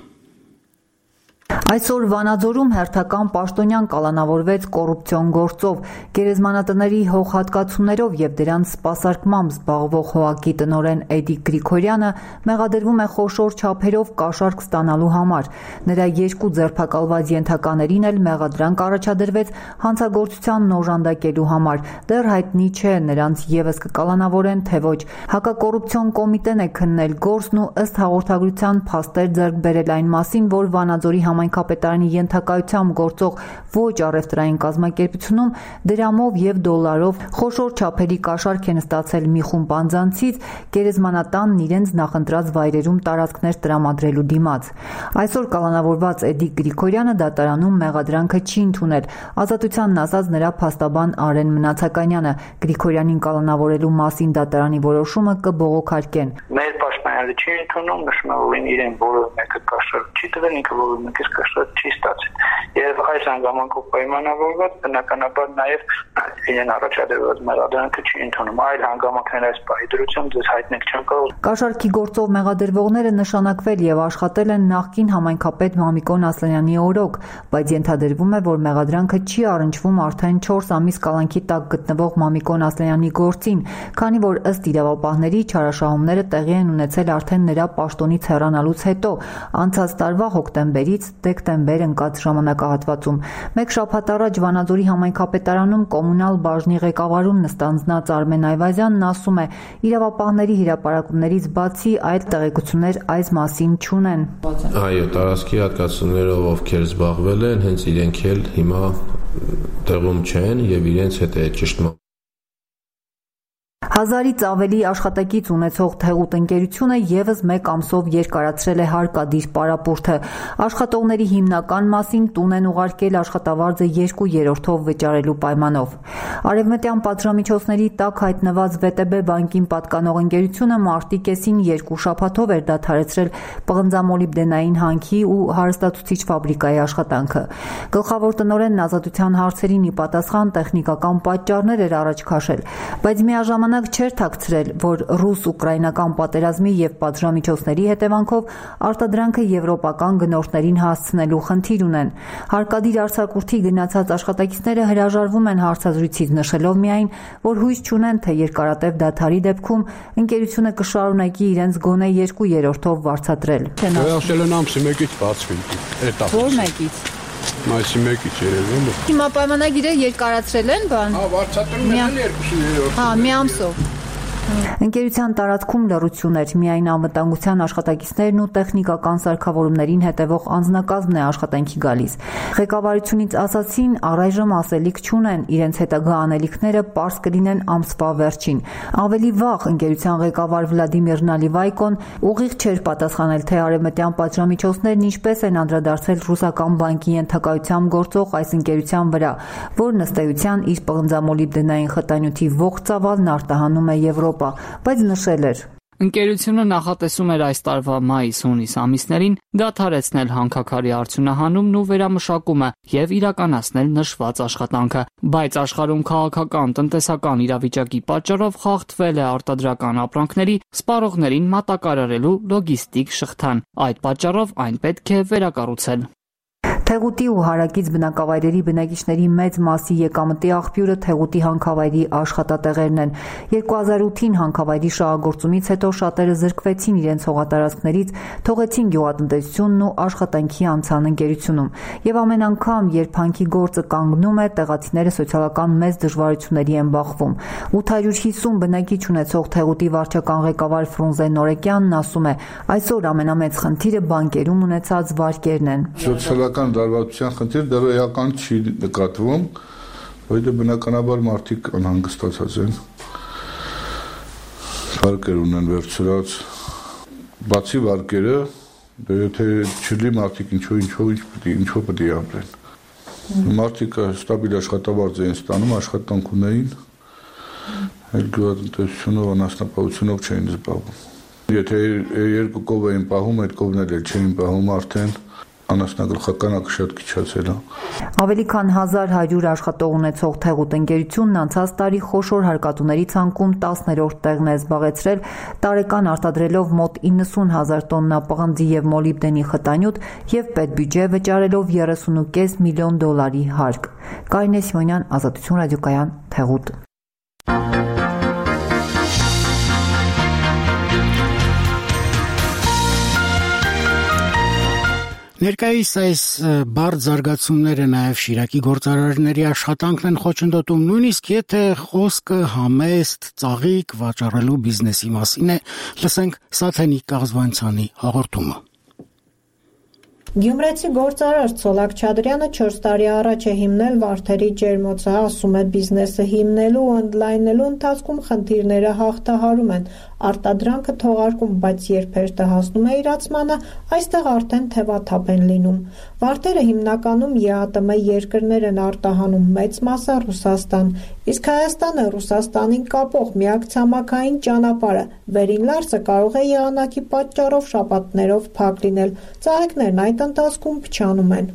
Այսօր Վանաձորում հերթական պաշտոնյան կալանավորվեց կոռուպցիոն գործով, գերեզմանատների հողհատկացումներով եւ դրանց սպասարկմամբ զբաղվող ՀՕԱԿ-ի տնօրեն Էդիկ Գրիգորյանը մեղադրվում է խոշոր չափերով կաշառք ստանալու համար։ Նրա 2 ձերբակալված ենթականերին էլ մեղադրանք առաջադրվեց հանցագործությանն օժանդակելու համար։ Դեռ հայտնի չէ նրանց եւս կկալանավորեն թե ոչ։ Հակակոռուպցիոն կոմիտեն է քննել գործն ու ըստ հաղորդագրության փաստեր ձեռք բերել այն մասին, որ Վանաձորի համայնքապետարանի ենթակայությամբ գործող ոչ առևտրային կազմակերպությունում դրամով եւ դոլարով խոշոր չափերի կաշառք են ստացել մի խումբ անձանցից գերեզմանատանն իրենց նախընտրած վայրերում տարածքներ տրամադրելու դիմաց։ Այսօր կալանավորված Էդիկ Գրիգորյանը դատարանում մեղադրանքը չի ընդունել։ Ազատությանն ասած նրա փաստաբան Արեն Մնացականյանը Գրիգորյանին կալանավորելու մասին դատարանի որոշումը կբողոքարկեն։ Մեր պաշտպանյալը չի ընդունում, նշում է, որ իրեն որևէ մեկը կաշառք չի տվել, ինքը որևէ մեկը կաշառք չի ստացել։ Եվ այս հանգամանքով պայմանավորված բնականաբար նաև իրեն առաջադրված մեղադրանքը չի ընդունում։ Այլ հանգամանքներ այս պահի դրությամբ ձեզ հայտնել չեմ կարող։ Կաշառքի գործով մեղադրվողները նշանակվել եւ աշխատել են նախկին համայնքապետ Մամիկոն Ասլանյանի օրոք, բայց ենթադրվում է, որ մեղադրանքը չի առնչվում արդեն 4 ամիս կալանքի տակ գտնվող Մամիկոն Ասլանյանի գործին, քանի որ ըստ իրավապահների չարաշահումները տեղի են ունեցել արդեն նրա պաշտոնից հեռանալուց հետո, անցած տարվա հոկտեմբերից դեկտեմբեր ընկած ժամանակահատվածում։ Մեկ շաբաթ առաջ Վանաձորի համայնքապետարանում կոմունալ բաժնի ղեկավարում նստանձնած Արմեն Այվազյանն ասում է, իրավապահների հրապարակումներից բացի այլ տեղեկություններ այս մասին չունեն։ Այո, տարածքի հատկացումներով ովքեր զբաղվել են, հենց իրենք էլ հիմա տեղում չեն եւ իրենց հետ է ճշտում։ 1000-ից ավելի աշխատակից ունեցող Թեղուտ ընկերությունը եւս 1 ամսով երկարացրել է հարկադիր պարապորտը։ Աշխատողների հիմնական մասին տուն են ուղարկել աշխատավարձը 2/3-ով վճարելու պայմանով։ Արևմտյան պատժամիջոցների տակ հայտնված ՎՏԲ բանկին պատկանող ընկերությունը մարտի կեսին 2 շաբաթով էր դադարեցրել պղնձամոլիբդենային հանքի ու հարստացուցիչ ֆաբրիկայի աշխատանքը։ Գլխավոր տնօրենն ազատության հարցերին ի պատասխան տեխնիկական պատճառներ էր առաջ քաշել, բայց միաժամանակ չէր թաքցրել, որ ռուս-ուկրաինական պատերազմի եւ պատժամիջոցների հետևանքով արտադրանքը եվրոպական գնորդներին հասցնելու խնդիր ունեն։ Հարկադիր արձակուրդի գնացած աշխատակիցները հրաժարվում են հարցազրույցից, նշելով միայն, որ հույս չունեն, թե երկարատև դադարի դեպքում ընկերությունը կշարունակի իրենց գոնե 2/3-ով վարձատրել։ Վերջել են ամսի 1-ից բացվի։ Որ մեկից։ Մայիսի 1-ից երևում է։ Հիմա պայմանագիրը երկարացրել են, բան։ Հա, վարձատրում են 2/3։ Հա, մի ամսով։ Ընկերության տարածքում լռություն էր, միայն անվտանգության աշխատակիցներն ու տեխնիկական սարքավորումներին հետևող անձնակազմն է աշխատանքի գալիս։ Ղեկավարությունից ասացին, առայժմ ասելիք չունեն, իրենց հետագա անելիքները պարզ կլինեն ամսվա վերջին։ Ավելի վաղ ընկերության ղեկավար Վլադիմիր Նալիվայկոն ուղիղ չէր պատասխանել, թե արևմտյան պատժամիջոցներն ինչպես են անդրադարձել ռուսական բանկի ենթակայությամբ գործող այս ընկերության վրա, որն ըստ էության իր պղնձամոլիբդենային խտանյութի ողջ ծավալն արտահանում է Եվրոպա, բայց նշել էր. Ընկերությունը նախատեսում էր այս տարվա մայիս-հունիս ամիսներին դադարեցնել հանքաքարի արդյունահանումն ու վերամշակումը եւ իրականացնել նշված աշխատանքը, բայց աշխարհում քաղաքական, տնտեսական իրավիճակի պատճառով խախտվել է արտադրական ապրանքների սպառողներին մատակարարելու լոգիստիկ շղթան։ Այդ պատճառով այն պետք է վերակառուցել։ Թեղուտի ու հարակից բնակավայրերի բնակիչների մեծ մասի եկամտի աղբյուրը Թեղուտի հանքավայրի աշխատատեղերն են։ 2008-ին հանքավայրի շահագործումից հետո շատերը զրկվեցին իրենց հողատարածքներից, թողեցին գյուղատնտեսությունն ու աշխատանքի անցան ընկերությունում։ Եվ ամեն անգամ, երբ հանքի գործը կանգնում է, տեղացիները սոցիալական մեծ դժվարությունների են բախվում։ 850 բնակիչ ունեցող Թեղուտի վարչական ղեկավար Ֆրունզե Նորեկյանն ասում է, այսօր ամենամեծ խնդիրը բանկերում ունեցած վարկերն են։ Սոցիալական դարվածության խնդիր դեռ էական չի նկատվում, որովհետև բնականաբար մարդիկ անհանգստացած են, վարկեր ունեն վերցրած, բացի վարկերը, եթե չլի մարդիկ ինչով պետք է ապրեն։ Մարդիկ ստաբիլ աշխատավարձ էին ստանում, աշխատանք ունեին, այդ գյուղատնտեսությունով, անասնապահությունով չէին զբաղվում։ Եթե երկու կով էին պահում, այդ կովն էլ չէին պահում արդեն, անասնագլխականակը շատ քիչացել է։ Ավելի քան 1100 աշխատող ունեցող Թեղուտ ընկերությունն անցած տարի խոշոր հարկատուների ցանկում 10-րդ տեղն է զբաղեցրել, տարեկան արտադրելով մոտ 90,000 տոննա պղնձի եւ մոլիբդենի խտանյութ եւ պետբյուջե վճարելով $30.5 միլիոն հարկ։ Կարինե Սիմոնյան, Ազատություն ռադիոկայան, Թեղուտ։ Ներկայիս այս բարդ զարգացումները նաև Շիրակի գործարարների աշխատանքն են խոչընդոտում, նույնիսկ եթե խոսքը համեստ, ծաղիկ վաճառելու բիզնեսի մասին է, լսենք Սաթենիկ Կաղզվանցյանի հաղորդումը։ Գյումրեցի գործարար Ցոլակ Չադրյանը 4 տարի առաջ է հիմնել Վարդերի ջերմոցը, ասում է բիզնեսը հիմնելու ու ընդլայնելու ընթացքում խնդիրները հաղթահարում են, արտադրանքը թողարկում, բայց երբ հերթը հասնում է իրացմանը, այստեղ արդեն թևաթափ են լինում։ Վարդերը հիմնականում ԵԱՏՄ երկրներ են արտահանում, մեծ մասը Ռուսաստան, իսկ Հայաստանը Ռուսաստանին կապող միակ ցամաքային ճանապարհը, վերին Լարսը կարող է եղանակի պատճառով շաբաթներով փակ լինել, ծաղիկներն այդ ընթացքում փչանում են։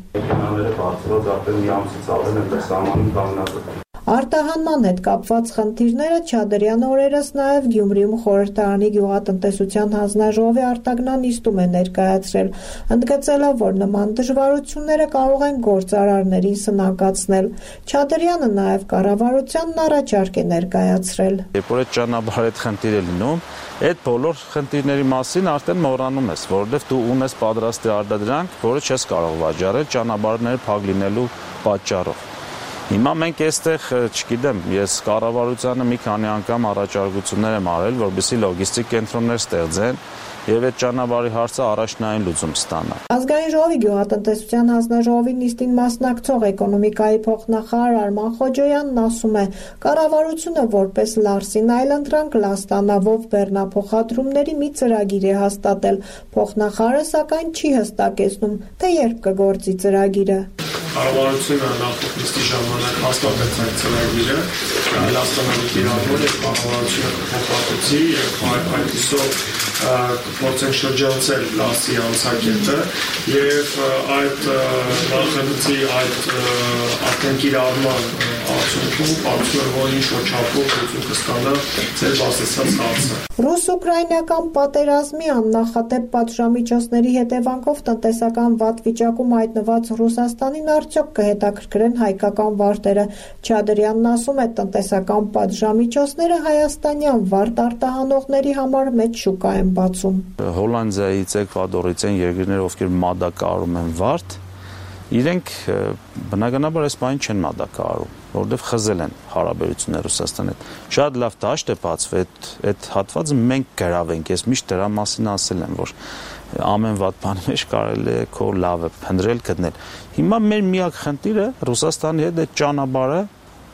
Արտահանման հետ կապված խնդիրները Չադրյանը օրերս նաև Գյումրիում խորհրդարանի գյուղատնտեսության հանձնաժողովի արտագնանիստում է ներկայացրել, ընդգծելով, որ նման դժվարությունները կարող են գործարարներին սնանկացնել։ Չադրյանը նաև կառավարությանն առաջարկ է ներկայացրել։ Երբ որ այդ ճանապարհի հետ խնդիր է լինում, այդ բոլոր խնդիրների մասին արդեն մոռանում ես, որովհետև դու ունես պատրաստի արտադրանք, որը չես կարող վաճառել ճանապարհները փակ լինելու պատճառով։ Հիմա մենք այստեղ, չգիտեմ, ես կառավարությանը մի քանի անգամ առաջարկություններ եմ արել, որպեսզի լոգիստիկ կենտրոններ ստեղծեն եւ այդ ճանապարհի հարցը առաջնային լուծում ստանա։ Ազգային ժողովի գյուղատնտեսության հանձնաժողովի նիստին մասնակցող էկոնոմիկայի փոխնախարար Արման Խոջոյանն ասում է, կառավարությունը որպես Լարսին այլընտրանք Լաստանավով բեռնափոխադրումների մի ծրագիր է հաստատել։ Փոխնախարարը սակայն չի հստակեցնում, թե երբ կգործի ծրագիրը։ Կառավարությունը նախորդ նիստի ժամանակ հաստատեց այդ ծրագիրը, Լաստանավի կիրառումով եւ կառավարությունը փոխհատուցի եւ այդպիսով կփորձեն շրջանցել Լասի անցակետը եւ այդ նախագծի այդ արդեն կիրառման արդյունքում պատճառ որ ինչ-որ չափով լուծում կստանա ձեր բացասած հարցը։ Ռուս-ուկրաինական պատերազմի աննախադեպ պատժամիջոցների հետևանքով տնտեսական վատ վիճակում հայտնված Ռուսաստանին արդյոք կհետաքրքրեն հայկական վարտերը։ Չադրյանն ասում է, տնտեսական պատժամիջոցները հայաստանյան վարդ արտահանողների համար մեծ շուկա են բացում։ Հոլանդիայից, Էկվադորից են երկրներ, ովքեր մատակարարում են վարդ, իրենք բնականաբար այս բանը չեն մատակարարում, որովհետև խզել են հարաբերությունները Ռուսաստանի հետ։ Շատ լավ դաշտ է բացվել, այդ հատվածը մենք գրավենք, ես միշտ դրա մասին ասել եմ, որ ամեն վատ բանի մեջ կարելի է քո լավը փնտրել, գտնել։ Հիմա մեր միակ խնդիրը Ռուսաստանի հետ այդ ճանապարհը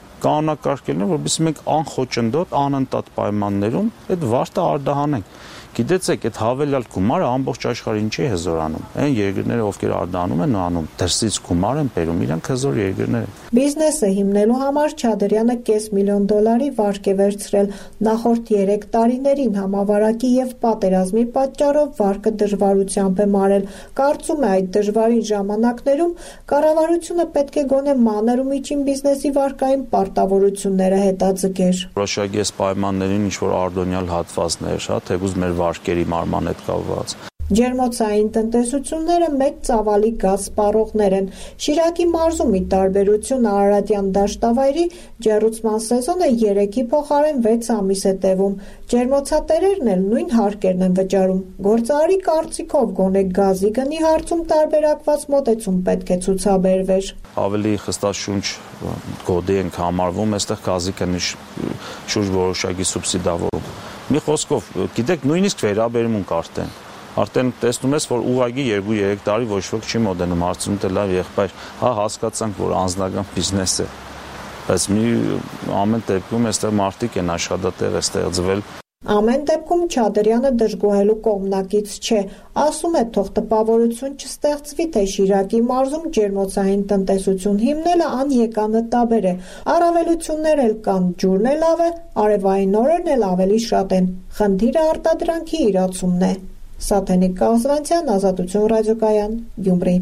կանոնակարգելն է, որովհետև մենք անխոչնդոտ, անընդհատ պայմաններում այդ վարտը արտահանենք։ Գիտեցեք, այդ հավելյալ գումարը ամբողջ աշխարհին չի հզորանում։ Այն երկրները, ովքեր արդանում են ու անում, դրսից գումար են բերում, իրանք հզոր երկրներ են։ Բիզնեսը հիմնելու համար Չադրյանը $500,000 վարկ է վերցրել։ Նախորդ 3 տարիներին համավարակի եւ պատերազմի պատճառով վարկը դժվարությամբ է մարել։ Կարծում է այդ դժվարին ժամանակներում կառավարությունը պետք է գոնե մանր ու միջին բիզնեսի վարկային պարտավորությունները հետաձգեր։ Որոշակի այս պայմաններին ինչ-որ արդոնյալ հատվածներ, թեկուզ մեր վարկերի մարման հետ կապված։ Ջերմոցային տնտեսությունները մեծ ծավալի գազ սպառողներ են։ Շիրակի մարզում ի տարբերություն Արարատյան դաշտավայրի ջեռուցման սեզոնը 3-ի փոխարեն 6 ամիս է տևում։ Ջերմոցատերերն էլ նույն հարկերն են վճարում։ Գործարարի կարծիքով գոնե գազի գնի հարցում տարբերակված մոտեցում պետք է ցուցաբերվեր։ Ավելի խստաշունչ գոտի ենք համարվում, այստեղ գազի գնի շուրջ որոշակի սուբսիդավորում։ Մի խոսքով, գիտեք, նույնիսկ վերաբերմունք արդեն տեսնում ես, որ ուղղակի 2-3 տարի ոչ ոք չի մոտենում, հարցնում թե լավ եղբայր, հասկացանք, որ անձնական բիզնես է, բայց մի ամեն դեպքում այստեղ մարդիկ են աշխատատեղ է ստեղծվել։ Ամեն դեպքում Չադրյանը դժգոհելու կողմնակից չէ, ասում է թող տպավորություն չստեղծվի, թե Շիրակի մարզում ջերմոցային տնտեսություն հիմնելը անեկամտաբեր է, առավելություններ էլ կան, ջուրն էլ լավ է, արևային օրերն էլ ավելի շատ են, խնդիրը արտադրանքի իրացումն է։ Սաթենիկ Կազվանցյան, Ազատություն ռադիոկայան, Գյումրի։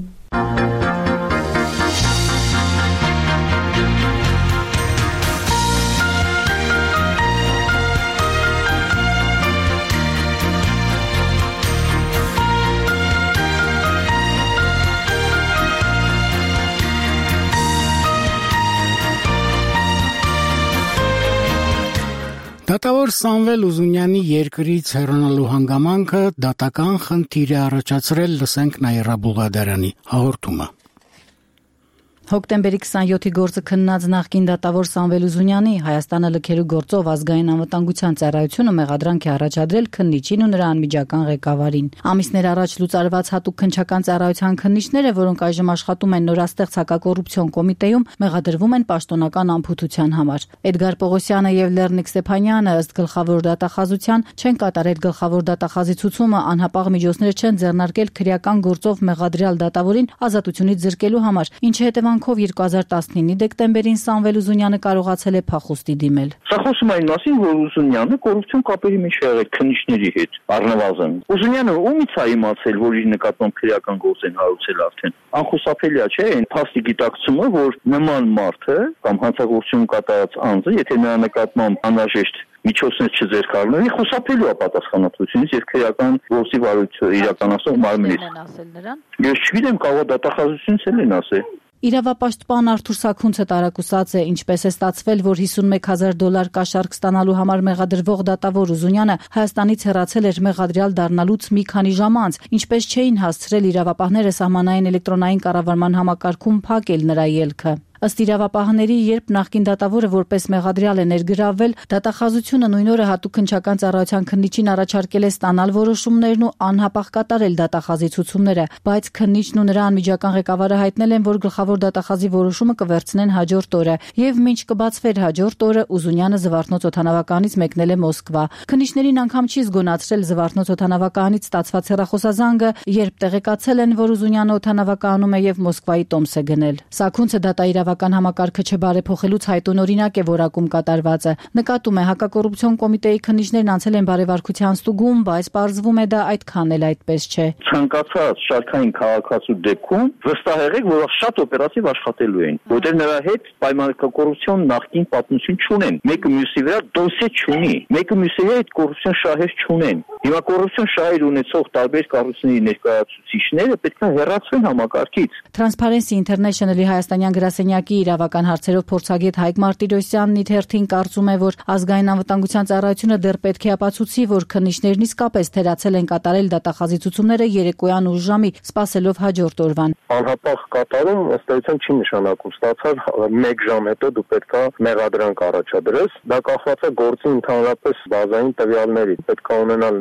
Դատավոր Սամվել Ուզունյանի երկրից հեռանալու հանգամանքը դատական խնդիր է առաջացրել, լսենք Նաիրա Բուղադարյանի հաղորդումը։ Հոկտեմբերի 27-ի գործը քննած նախկին դատավոր Սամվել Ուզունյանի Հայաստանը լքելու գործով ազգային անվտանգության ծառայությունը մեղադրանք է առաջադրել քննիչին ու նրա անմիջական ղեկավարին։ Ամիսներ առաջ լուծարված հատուկ քննչական ծառայության քննիչները, որոնք այժմ աշխատում են նորաստեղծ հակակոռուպցիոն կոմիտեում, մեղադրվում են պաշտոնական անփութության համար։ Էդգար Պողոսյանը եւ Լեռնիկ Ստեփանյանը ըստ գլխավոր դատախազության չեն կատարել գլխավոր դատախազի ցուցումը, անհապաղ միջոցներ չեն ձեռնարկել քրեական գործով մեղադրյալ դատավորին ազատությունից զրկելու համար, ինչի հետևանքով 2019-ի դեկտեմբերին Սամվել Ուզունյանը կարողացել է փախուստի դիմել։ Սա խոսում այն մասին, որ Ուզունյանը կոռուպցիոն կապերի մեջ է եղել քննիչների հետ, առնվազն։ Ուզունյանը ումից է իմացել, որ իր նկատմամբ քրեական գործ են հարուցել արդեն։ Անխուսափելի չէ այն փաստի գիտակցումը, որ նման մարդը կամ հանցագործություն կատարած անձը, եթե նրա նկատմամբ անհրաժեշտ միջոցներ չձեռքարնի, խուսափելու է պատասխանատվությունից եւ քրեական գործի վարույթը իրականացնող մարմնից։ Ես չգիտեմ, կարող է դատախազությունից էլ են ասել։ Իրավապաշտպան Արթուր Սաքունցը տարակուսած է, ինչպես է ստացվել, որ $51,000 կաշառք ստանալու համար մեղադրվող դատավոր Ուզունյանը Հայաստանից հեռացել էր մեղադրյալ դառնալուց մի քանի ժամ անց, ինչպես չէին հասցրել իրավապահները սահմանային էլեկտրոնային կառավարման համակարգում փակել նրա ելքը։ Ըստ իրավապահների, երբ նախկին դատավորը որպես մեղադրյալ է ներգրավվել, դատախազությունը նույն օրը հատուկ քննչական ծառայության քննիչին առաջարկել է ստանալ որոշումներն ու անհապաղ կատարել դատախազի ցուցումները, բայց քննիչն ու նրա անմիջական ղեկավարը հայտնել են, որ գլխավոր դատախազի որոշումը կվերցնեն հաջորդ օրը, եւ մինչ կբացվեր հաջորդ օրը Ուզունյանը Զվարթնոց օդանավականից մեկնել է Մոսկվա։ Քննիչներին անգամ չի զգոնացրել Զվարթնոց օդանավականից ստացված հեռախոսազանգը, երբ տեղեկացել են, որ Ուզունյանը օդանավականում է եւ Մոսկվայի տոմս է գնել։ Սաքունցը դատաիրավական համակարգը չբարեփոխելուց հայտոնօրինակ է որակում կատարվածը։ Նկատում է հակակոռուպցիոն կոմիտեի քննիչներն անցել են բարեվարկության ստուգում, բայց պարզվում է դա այդքան էլ այդպես չէ։ Ցանկացած շարքային քաղաքացու դեպքում վստահ եղեք, որ շատ օպերատիվ աշխատելու են, որտեղ նրա հետ պայմանական նախկին պատմություն չունեն։ Մեկը մյուսի վրա դոսե չունի, մեկը մյուսի հետ կոռուպցիոն շահեր չունեն։ Հիմա կոռուպցիոն շահեր ունեցող տարբեր կառույցների ներկայացուցիչները պետք է հեռացվեն համակարգից։ Transparency International-ի հայաստանյան գրասենյակի իրավական հարցերով փորձագետ Հայկ Մարտիրոսյանն իր հերթին կարծում է, որ ազգային անվտանգության ծառայությունը դեռ պետք է ապացուցի, որ քննիչներն իսկապես թերացել են կատարել դատախազի ցուցումները երեկոյան ուշ ժամի, սպասելով հաջորդ օրվան։ Անհապաղ կատարում ըստ էության չի նշանակում ստացար 1 ժամ հետո դու պետք է մեղադրանք առաջադրես։ Դա կախված է գործի ընդհանրապես բազային տվյալներից։ Պետք է ունենալ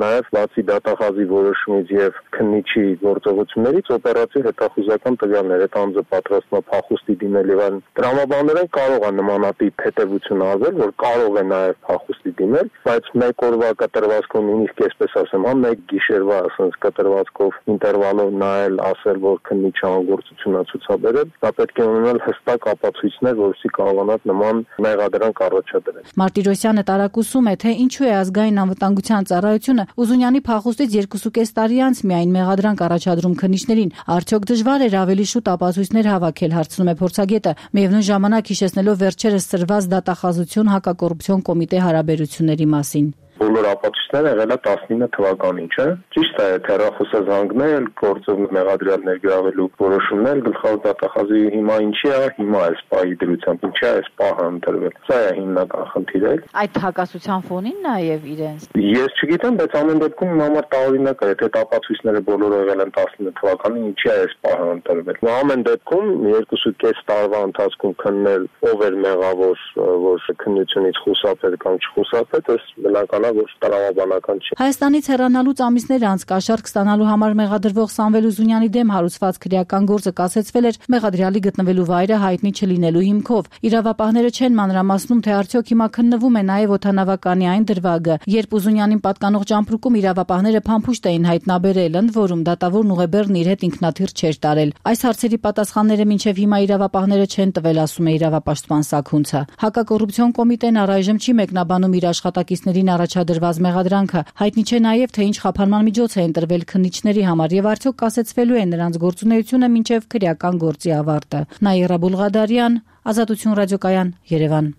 նաև բացի դատախազի որոշումից եւ քննիչի գործողություններից օպերացիա հետախուզական տվյալներ այդ անձը պատրաստվում է փախուստի դիմել եւ այլն։ Տրամաբաններեն կարող է նմանատիպ հետևություն արվել, որ կարող է նաև փախուստի դիմել, բայց մեկ օրվա կտրվածքով նույնիսկ այսպես ասեմ, հա մեկ գիշերվա ասենց կտրվածքով ինտերվալով նայել, ասել, որ քննիչը անգործություն է ցուցաբերել, դա պետք է ունենալ հստակ ապացույցներ, որովհետեւ կարողանալ նման մեղադրանք առաջադրել։ Մարտիրոսյանը տարակուսում է, թե ինչու է ազգային անվտանգության ծառայությունը Ուզունյանի փախուստից 2.5 տարի անց միայն մեղադրանք առաջադրում քննիչներին, արդյոք դժվար էր ավելի շուտ ապացույցներ հավաքել, հարցնում է փորձագետը, միևնույն ժամանակ հիշեցնելով վերջերս սրված դատախազություն հակակոռուպցիոն կոմիտե հարաբերությունների մասին։ Բոլոր ապացույցները եղել է 19 թվականին, չէ՞։ Ճիշտ է, հեռախոսազանգնել, գործով մեղադրյալ ներգրավելու որոշումներ, գլխավոր դատախազի հիմա ինչի է, հիմա այս պահի դրությամբ ինչի է այս պահը ընտրվել։ Սա է հիմնական խնդիրը։ Այդ հակասության ֆոնին նաև իրենց։ Ես չգիտեմ, բայց ամեն դեպքում իմ համար տարօրինակ է, եթե ապացույցները բոլորը եղել են 19 թվականին, ինչի է այս պահը ընտրվել։ Ամեն դեպքում 2.5 տարվա ընթացքում քննել ով էր մեղավոր, որ քննությունից խուսափել կամ չխուսափել, այս բնական որ տրամաբանական չի։ Հայաստանից հեռանալուց ամիսներ անց կաշառք ստանալու համար մեղադրվող Սամվել Ուզունյանի դեմ հարուցված քրեական գործը կասեցվել էր մեղադրյալի գտնվելու վայրը հայտնի չլինելու հիմքով։ Իրավապահները չեն մանրամասնում, թե արդյոք հիմա քննվում է նաև օդանավականի այն դրվագը, երբ Ուզունյանին պատկանող ճամպրուկում իրավապահները փամփուշտ էին հայտնաբերել, ընդ որում դատավորն Ուղեբեռն իր հետ ինքնաթիռ չէր տարել։ Այս հարցերի պատասխանները մինչև հիմա իրավապահները չեն տվել, ասում է իրավապաշտպան Սաքունցը։ Հակակոռուպցիոն կոմիտեն առայժմ չի մեկնաբանում իր աշխատակիցներին առաջադրված մեղադրանքը, հայտնի չէ նաև թե ինչ խափանման միջոց է ընտրվել քննիչների համար եւ արդյոք կասեցվելու է նրանց գործունեությունը մինչև քրեական գործի ավարտը։ Նաիրա Բուլղադարյան, Ազատություն ռադիոկայան, Երևան։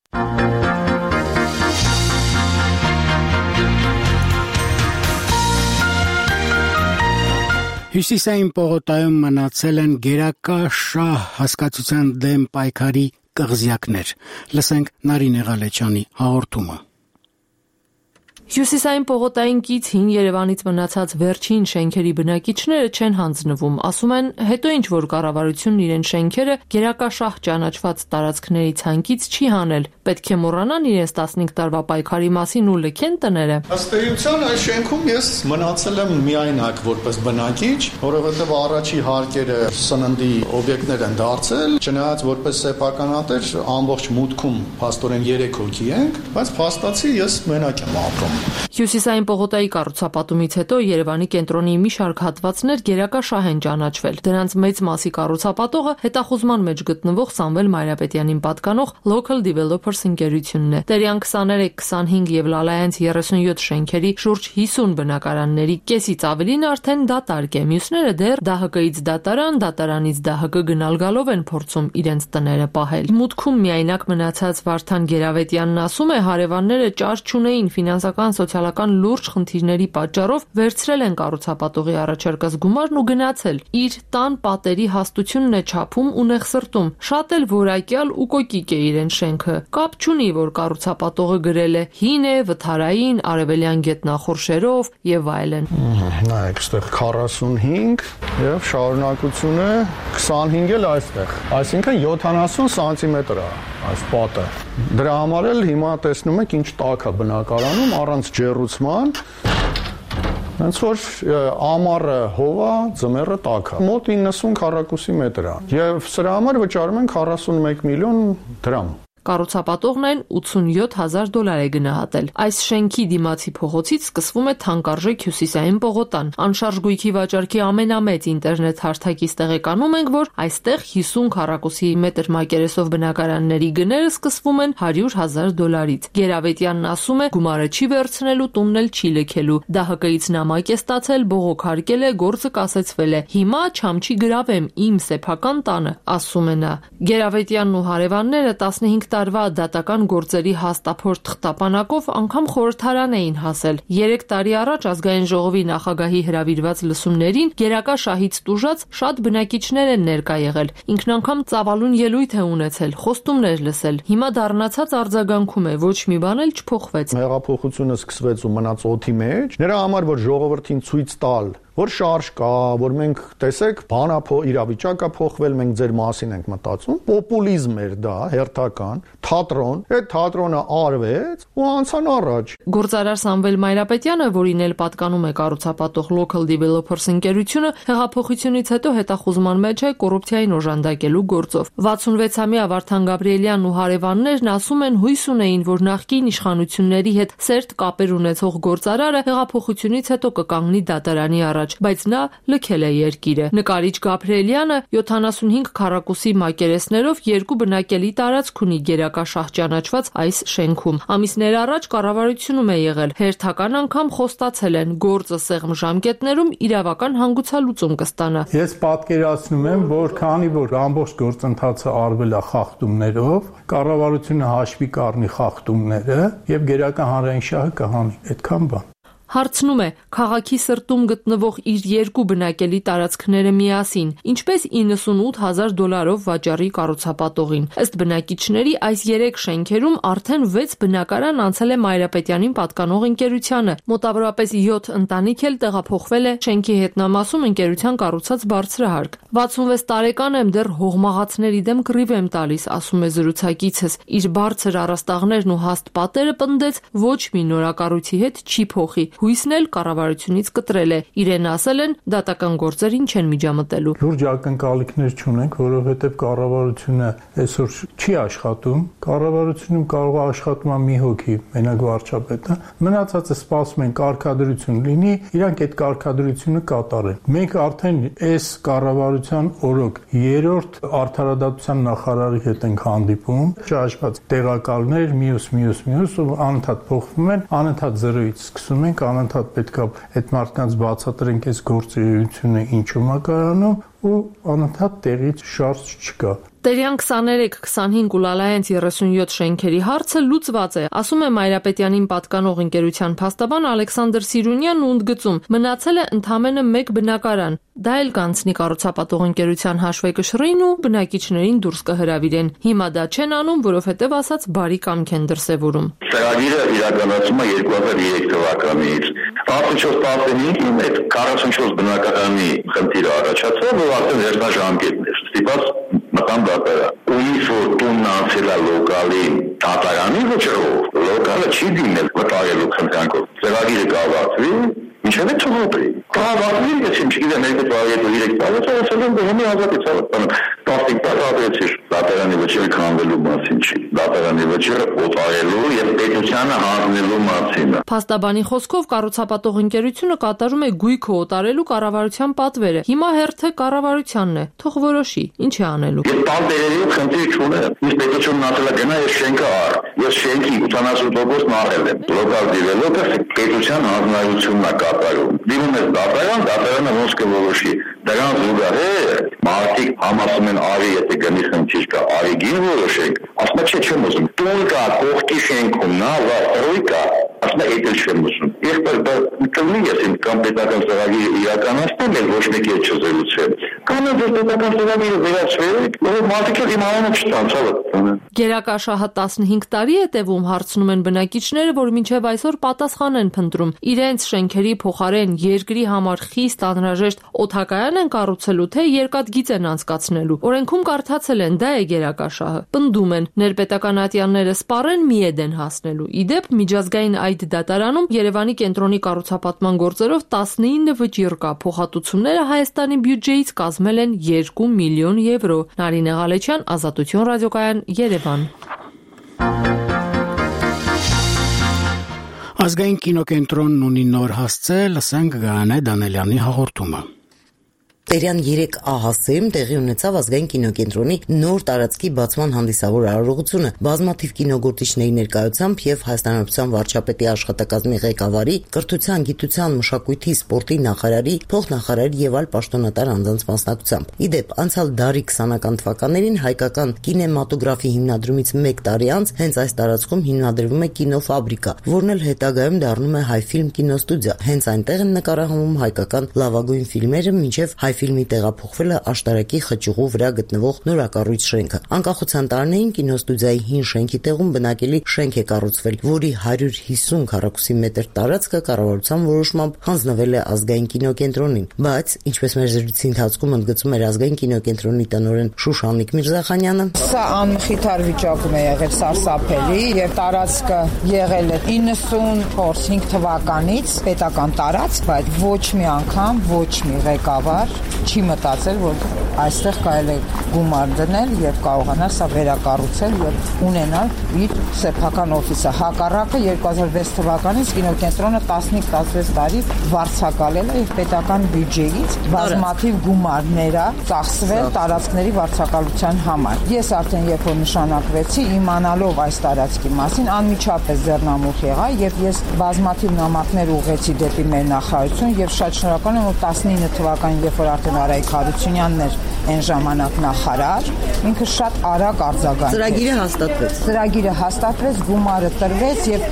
Հյուսիսային պողոտայում մնացել են գերակա շահ հասկացության դեմ պայքարի կղզյակներ։ Լսենք Նարինե Ղալեչյանի հաղորդումը։ Հյուսիսային պողոտային կից հին Երևանից մնացած վերջին շենքերի բնակիչները չեն հանձնվում, ասում են, հետո ինչ որ կառավարությունն իրեն շենքերը գերակաշահ ճանաչված տարածքների ցանկից չի հանել, պետք է մոռանան իրենց 15 տարվա պայքարի մասին ու լքեն տները։ Ըստ էության այս շենքում ես մնացել եմ միայնակ որպես բնակիչ, որովհետև առաջի հարկերը սննդի օբյեկտներ են դարձել, չնայած որպես սեփականատեր ամբողջ մուտքում փաստորեն 3 հոգի ենք, բայց փաստացի ես մենակ եմ ապրում։ Հյուսիսային պողոտայի կառուցապատումից հետո Երևանի կենտրոնի մի շարք հատվածներ գերակաշահ են ճանաչվել։ Դրանց մեծ մասի կառուցապատողը հետախուզման մեջ գտնվող Սամվել Մայրապետյանին պատկանող Local Developers ընկերությունն է։ Տերյան 23, 25 եւ Լալայանց 37 շենքերի շուրջ 50 բնակարանների կեսից ավելին արդեն դատարկ է։ Մյուսները դեռ ԴՀԿ-ից դատարան, դատարանից ԴՀԿ գնալ գալով են փորձում իրենց տները պահել։ Մուտքում միայնակ մնացած Վարդան Գերավետյանն ասում է, հարևանները ճար չունեին ֆինանսական սոցիալական լուրջ խնդիրների պատճառով վերցրել են կառուցապատողի առաջարկած գումարն ու գնացել։ Իր տան պատերի հաստությունն է չափում ու նեղսրտում։ Շատ էլ որակյալ ու կոկիկ է իրեն շենքը։ Կապ չունի, որ կառուցապատողը գրել է հին է, վթարային, արևելյան գետնախորշերով եւ այլն։ Նայեք, այստեղ 45 եւ շարունակությունը 25 էլ այստեղ։ Այսինքն 70 սանտիմետր է այս պատը։ Դրա համար էլ հիմա տեսնում եք ինչ տաք է բնակարանում առանց ջեռուցման։ Հենց որ ամառը հովա, ձմեռը տաք է։ Մոտ 90 քառակուսի մետր է։ Եվ սրա համար վճարում են 41 միլիոն դրամ։ Կառուցապատողն այն $87,000 է գնահատել։ Այս շենքի դիմացի փողոցից սկսվում է թանկարժեք Հյուսիսային պողոտան։ Անշարժ գույքի վաճառքի ամենամեծ ինտերնետ հարթակից տեղեկանում ենք, որ այստեղ 50 քառակուսի մետր մակերեսով բնակարանների գները սկսվում են $100,000-ից։ Գերավետյանն ասում է, գումարը չի վերցնելու, տունն էլ չի լքելու։ ԴՀԿ-ից նամակ է ստացել, բողոքարկել է, գործը կասեցվել է։ Հիմա չամչի գրավեմ իմ սեփական տանը, ասում է նա։ Գերավետյանն ու հարևանները 15 տարվա դատական գործերի հաստափոր թղթապանակով անգամ խորհրդարան էին հասել։ 3 տարի առաջ ազգային ժողովի նախագահի հրավիրված լսումներին գերակա շահից տուժած շատ բնակիչներ են ներկա եղել։ Ինքն անգամ ծավալուն ելույթ է ունեցել, խոստումներ լսել։ Հիմա դառնացած արձագանքում է, ոչ մի բան էլ չփոխվեց։ Հեղափոխությունը սկսվեց ու մնաց օդի մեջ։ Նրա համար որ ժողովրդին ցույց տալ որ շարժ կա, որ մենք տեսեք, իրավիճակը փոխվել, մենք ձեր մասին ենք մտածում, պոպուլիզմ էր դա, հերթական, թատրոն, այդ թատրոնը արվեց ու անցան առաջ։ Գործարար Սամվել Մայրապետյանը, որին էլ պատկանում է կառուցապատող Local Developers ընկերությունը, հեղափոխությունից հետո հետախուզման մեջ է կոռուպցիային օժանդակելու գործով։ 66-ամյա Վարդան Գաբրիելյանն ու հարևաններն ասում են հույս ունեին, որ նախկին իշխանությունների հետ սերտ կապեր ունեցող գործարարը հեղափոխությունից հետո կկանգնի դատարանի առաջ, բայց նա լքել է երկիրը։ Նկարիչ Գաբրիելյանը 75 քառակուսի մակերեսներով 2 բնակելի տարածք ունի գերակաշահ ճանաչված այս շենքում։ Ամիսներ առաջ կառավարությունում է եղել, հերթական անգամ խոստացել են գործը սեղմ ժամկետներում իրավական հանգուցալուծում կստանա։ Ես պատկերացնում եմ, որ քանի որ ամբողջ գործընթացը արվել է խախտումներով, կառավարությունը հաշվի կառնի խախտումները եւ գերական հանրային շահը կհանի, այդքան բան։ Հարցնում է, քաղաքի սրտում գտնվող իր 2 բնակելի տարածքները միասին, ինչպես $98,000 վաճառի կառուցապատողին։ Ըստ բնակիչների, այս 3 շենքերում արդեն 6 բնակարան անցել է Մայրապետյանին պատկանող ընկերությանը։ Մոտավորապես 7 ընտանիք էլ տեղափոխվել է շենքի հետնամասում ընկերության կառուցած բարձրահարկ։ 66 տարեկան եմ, դեռ հողմաղացների դեմ կռիվ եմ տալիս, ասում է զրուցակիցս։ Իր բարձր առաստաղներն ու հաստ պատերը պնդեց, ոչ մի նորակառույցի հետ չի փոխի։ Հույսն էլ կառավարությունից կտրել է։ Իրեն ասել են դատական գործերին չեն միջամտելու։ Լուրջ ակնկալիքներ չունենք, որովհետև կառավարությունը այսօր չի աշխատում։ Կառավարությունում կարող է աշխատում մի հոգի, մենակ վարչապետը։ Մնացածը սպասում են կարգադրություն լինի, իրանք այդ կարգադրությունը կատարեն։ Մենք արդեն այս կառավարության օրոք 3-րդ արդարադատության նախարարի հետ ենք հանդիպում, ճաշված տեղակալներ, մյուս ու անընդհատ փոխվում են, անընդհատ զրոյից սկսում ենք, անընդհատ պետք է այդ մարդկանց բացատրենք այս գործունեությունը ինչու է կայանում ու անընդհատ տեղից շարժ չկա։ Տերյան 23-25 ու Լալայենց 37 շենքերի հարցը լուծված է, ասում է Մայրապետյանին պատկանող ընկերության փաստաբան Ալեքսանդր Սիրունյանն ու ընդգծում, մնացել է ընդամենը 1 բնակարան։ Դա էլ կանցնի կառուցապատող ընկերության հաշվեկշռին ու բնակիչներին դուրս կհրավիրեն։ Հիմա դա չեն անում, որովհետև ասած բարի կամք են դրսևորում։ Ծրագիրը իրականացում է 2003 թվականից։ 14-15-ին այդ 44 բնակարանի խնդիրը առաջացավ, որ արդեն վերջնաժամկետն էր։ Ստիպված մտան դատարան։ Ու ինչ որ տունն անցել է լոկալի դատարանի վճռով, լոկալը չի դիմել վտարելու խնդրանքով։ Ծրագիրը կավարտվի, ինչև է թողոպրի։ Կավարտվի, ես չգիտեմ, երկու տարի 3 տարի, ասել եմ, բեմի ազատից ավարտանում։ 15 տարի ապրեցիր դատարանի վճիռը քանդելու մասին չի։ Դատարանի վճիռը օտարելու եւ պետությանը հանձնելու մասին։ Փաստաբանի խոսքով կառուցապատող ընկերությունը կատարում է գույքը օտարելու կառավարության պատվերը։ Հիմա հերթը կառավարությանն է։ Թող որոշի, ինչ է անելու։ Ես տանտերերի խնդիր չունեմ։ Ես պետությունն ասել է գնա ես շենքը առ։ Ես շենքի 80%-ն առել եմ։ Local developer-ը պետության հանձնարարությունն է կատարում։ Դիմում ես դատարանը ոնց կորոշի։ Դրան զուգահեռ մարդիկ համասում են արի, եթե գնի խնդիր կա, արիգին որոշենք։ Ասում է չեմ ուզում։ Տուն կա, կողքի շենքում, նա վառույ կա, ասում է այդ չեմ ուզում։ Եղբայր կլինի ես իմ կամ պետական ծրագիրը իրականացնել եմ, ոչ մեկի հետ չզրուցել։ Կամ դեռ պետական ծրագիրը վերացվել, որ մարդիկ իմանում չտան, ցավը։ Գերակաշահը 15 տարի է տևում, հարցնում են բնակիչները, որ մինչև այսօր պատասխան են փնտրում։ Իրենց շենքերի փոխարեն երկրի համար խիստ անհրաժեշտ օդակայան են կառուցելու, թե երկաթգիծ են անցկացնելու։ Օրենքում կարդացել են, դա է գերակաշահը։ Պնդում են, ներպետական ատյանները սպառեն միեդ են հասնելու։ Իդեպ միջազգային այդ դատարանում Երևանի կենտրոնի կառուցապատման գործերով 19 վճիռ կա։ Փոխհատուցումները Հայաստանի բյուջեից կազմել են 2 միլիոն եվրո։ Նարինե Ղալեչյան, Ազատություն ռադիոկայան, Երևան։ Ազգային կինոկենտրոնն ունի նոր հասցե, լսենք Գայանե Դանելյանի հաղորդումը։ Տերյան 3 ԱՀՍ-ում տեղի ունեցավ ազգային կինոկենտրոնի նոր տարածքի բացման հանդիսավոր արարողությունը բազմաթիվ կինոգործիչների ներկայությամբ եւ Հայաստանության վարչապետի աշխատակազմի ղեկավարի, կրթության, գիտության, մշակույթի, սպորտի նախարարի, փոխնախարարի եւ այլ պաշտոնատար անձանց մասնակցությամբ։ Իդեպ, անցյալ դարի 20-ական թվականներին հայկական կինեմատոգրաֆի հիմնադրումից 1 տարի անց հենց այս տարածքում հիմնադրվում է կինոֆաբրիկա, որն էլ հետագայում դառնում է Հայֆիլմ կինոստուդիա։ Հենց այնտեղ են նկարահանվում հայկական լավագույն ֆիլմերը, մինչև ֆիլմի տեղափոխվել է աշտարակի խճուղու վրա գտնվող նորակառույց շենքը։ Անկախության տարիներին կինոստուդիայի հին շենքի տեղում բնակելի շենք է կառուցվել, որի 150 քառակուսի մետր տարածքը կառավարության որոշմամբ հանձնվել է ազգային կինոկենտրոնին, բայց ինչպես մեր զրույցի ընթացքում ընդգծում էր ազգային կինոկենտրոնի տնօրեն Շուշանիկ Միրզախանյանը, սա անմխիթար վիճակում է եղել, սարսափելի, եւ տարածքը եղել է 95 թվականից պետական տարածք, բայց ոչ մի անգամ ոչ մի ղեկավար չի մտածել, որ այստեղ կարելի է գումար դնել եւ կարողանալ սա վերակառուցել եւ ունենալ իր սեփական օֆիսը։ Հակառակը 2006 թվականից կինոկենտրոնը 15-16 տարի վարձակալել է եւ պետական բյուջեից բազմաթիվ գումարներ ծախսվել տարածքների վարձակալության համար։ Ես արդեն երբ որ նշանակվեցի, իմանալով այս տարածքի մասին, անմիջապես ձեռնամուխ եղա եւ ես բազմաթիվ նամակներ ուղղեցի դեպի մեր նախարարություն եւ շատ շնորհակալ եմ, որ 19 թվականին, երբ որ արդեն Արայիկ Հարությունյանն էր այն ժամանակ նախարար, ինքը շատ արագ արձագանքեց։ Ծրագիրը հաստատվեց, գումարը տրվեց եւ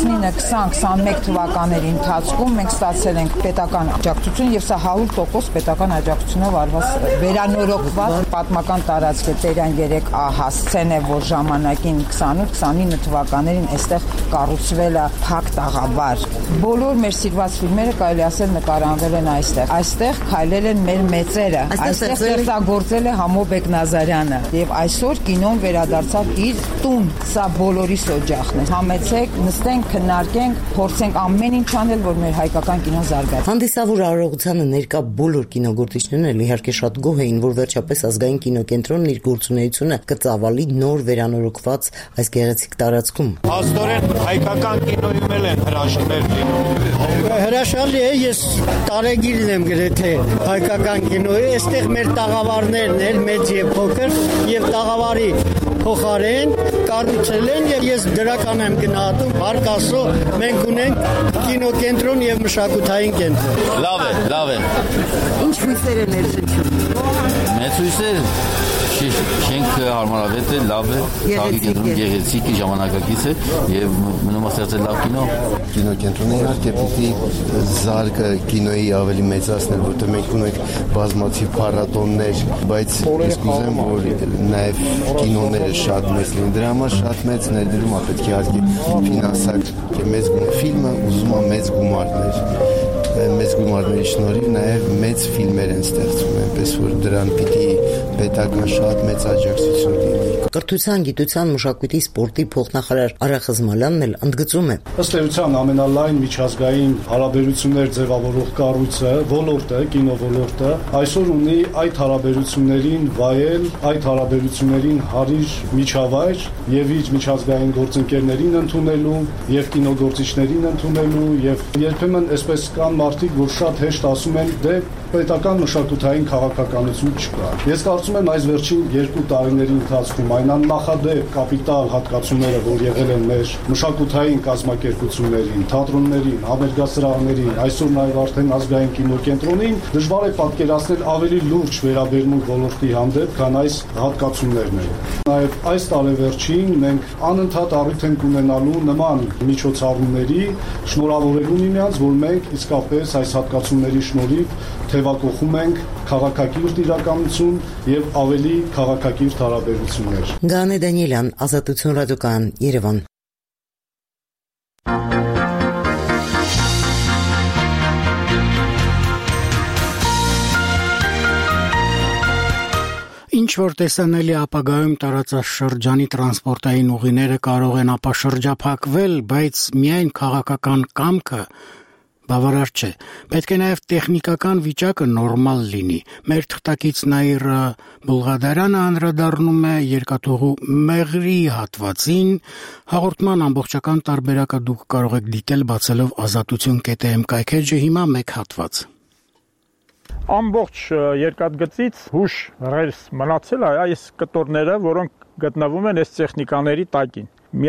19-20-21 թվականների ընթացքում մենք ստացել ենք պետական աջակցություն եւ սա 100% պետական աջակցությունով արված վերանորոգված պատմական տարածք է Տերյան 3A հասցեն է, որ ժամանակին 28-29 թվականներին այստեղ կառուցվել է փակ տաղավար։ Բոլոր մեր սիրված ֆիլմերը կարելի ասել նկարանվել են այստեղ։ Այստեղ քայլել են մեր մեծերը։ Այստեղ ստեղծագործել է Համո Բեկնազարյանը եւ այսօր կինոն վերադարձավ իր տուն։ Սա բոլորիս օջախն է։ Համեցեք, նստենք, քննարկենք, փորձենք ամեն ինչ անել, որ մեր հայկական կինոն զարգացի։ Հանդիսավոր արարողությանը ներկա բոլոր կինոգործիչներն էլ իհարկե շատ գոհ էին, որ վերջապես ազգային կինոկենտրոնն իր գործունեությունը կծավալի նոր վերանորոգված այս գեղեցիկ տարածքում։ Աստորեն հայկական կինոյում էլ են հրաշքներ լինում։ Հրաշալի է, ես տարեգիրն եմ գրեթե հայկական կինոյի, այստեղ մեր տաղավարներն էլ մեծ եւ փոքր եւ տաղավարի փոխարեն կառուցել են եւ ես դրական եմ գնահատում, հարկ ասո մենք ունենք կինոկենտրոն եւ մշակութային կենտրոն։ Լավ է։ Ինչ հույսեր են ներշնչում։ Մեծ հույսեր շենքը հարմարավետ է, լավ է, քաղաքի կենտրոն գեղեցիկ է, ժամանակակից է եւ մնում է ստեղծել լավ կինո։ Կինոկենտրոնը իհարկե պիտի զարգը կինոյի ավելի մեծացնել, որտեղ մենք ունենք բազմաթիվ փառատոներ, բայց ես կուզեմ, որ նաեւ կինոները շատ մեծ լինեն։ Դրա համար շատ մեծ ներդրում է պետք է իհարկե ֆինանսակ, մեծ ֆիլմը ուզում է մեծ գումարներ։ Մեծ գումարների շնորհիվ նաև մեծ ֆիլմեր են ստեղծվում, այնպես որ դրան պիտի պետական շատ մեծ աջակցություն լինի։ Կրթության, գիտության, մշակույթի, սպորտի փոխնախարար Արա Խզմալյանն էլ ընդգծում է։ Ըստ էության ամենալայն միջազգային հարաբերություններ ձևավորող կառույցը, ոլորտը, կինոոլորտը այսօր ունի այդ հարաբերություններին վայել, այդ հարաբերություններին հարիր միջավայր եւ իր միջազգային գործընկերներին ընդունելու եւ կինոգործիչներին ընդունելու եւ երբեմն այսպես կան մարդիկ, որ շատ հեշտ ասում են դե պետական մշակութային քաղաքականություն չկա։ Ես կարծում եմ այս վերջին 2 տարիների ընթացքում այն աննախադեպ կապիտալ հատկացումները, որ եղել են մեր մշակութային կազմակերպություններին, թատրոններին, համերգասրահներին, այսօր նաև արդեն ազգային կինոկենտրոնին, դժվար է պատկերացնել ավելի լուրջ վերաբերմունք ոլորտի հանդեպ, քան այս հատկացումներն են։ Նաև այս տարեվերջին մենք անընդհատ առիթ ենք ունենալու նման միջոցառումների, շնորհավորելու միմյանց, որ մենք իսկապես այս հատկացումների շնորհիվ թևակողում ենք քաղաքակիրթ իրականություն եւ ավելի քաղաքակիրթ հարաբերություններ։ Գանե Դանիելյան, Ազատություն ռադիոկայան, Երևան։ Ինչ որ տեսանելի ապագայում տարածաշրջանի տրանսպորտային ուղիները կարող են ապաշրջափակվել, բայց միայն քաղաքական կամքը բավարար չէ։ Պետք է նաև տեխնիկական վիճակը նորմալ լինի։ Մեր թղթակից Նաիրա Բուլղադարյանը անդրադառնում է երկաթուղու մեղրի հատվածին։ Հաղորդման ամբողջական տարբերակը դուք կարող եք դիտել բացելով azatutun.am կայքեջը հիմա մեկ հատված։ Ամբողջ երկաթգծից հուշ մնացել է այս կտորները, որոնք գտնվում են այս տեխնիկաների տակին։ Միակ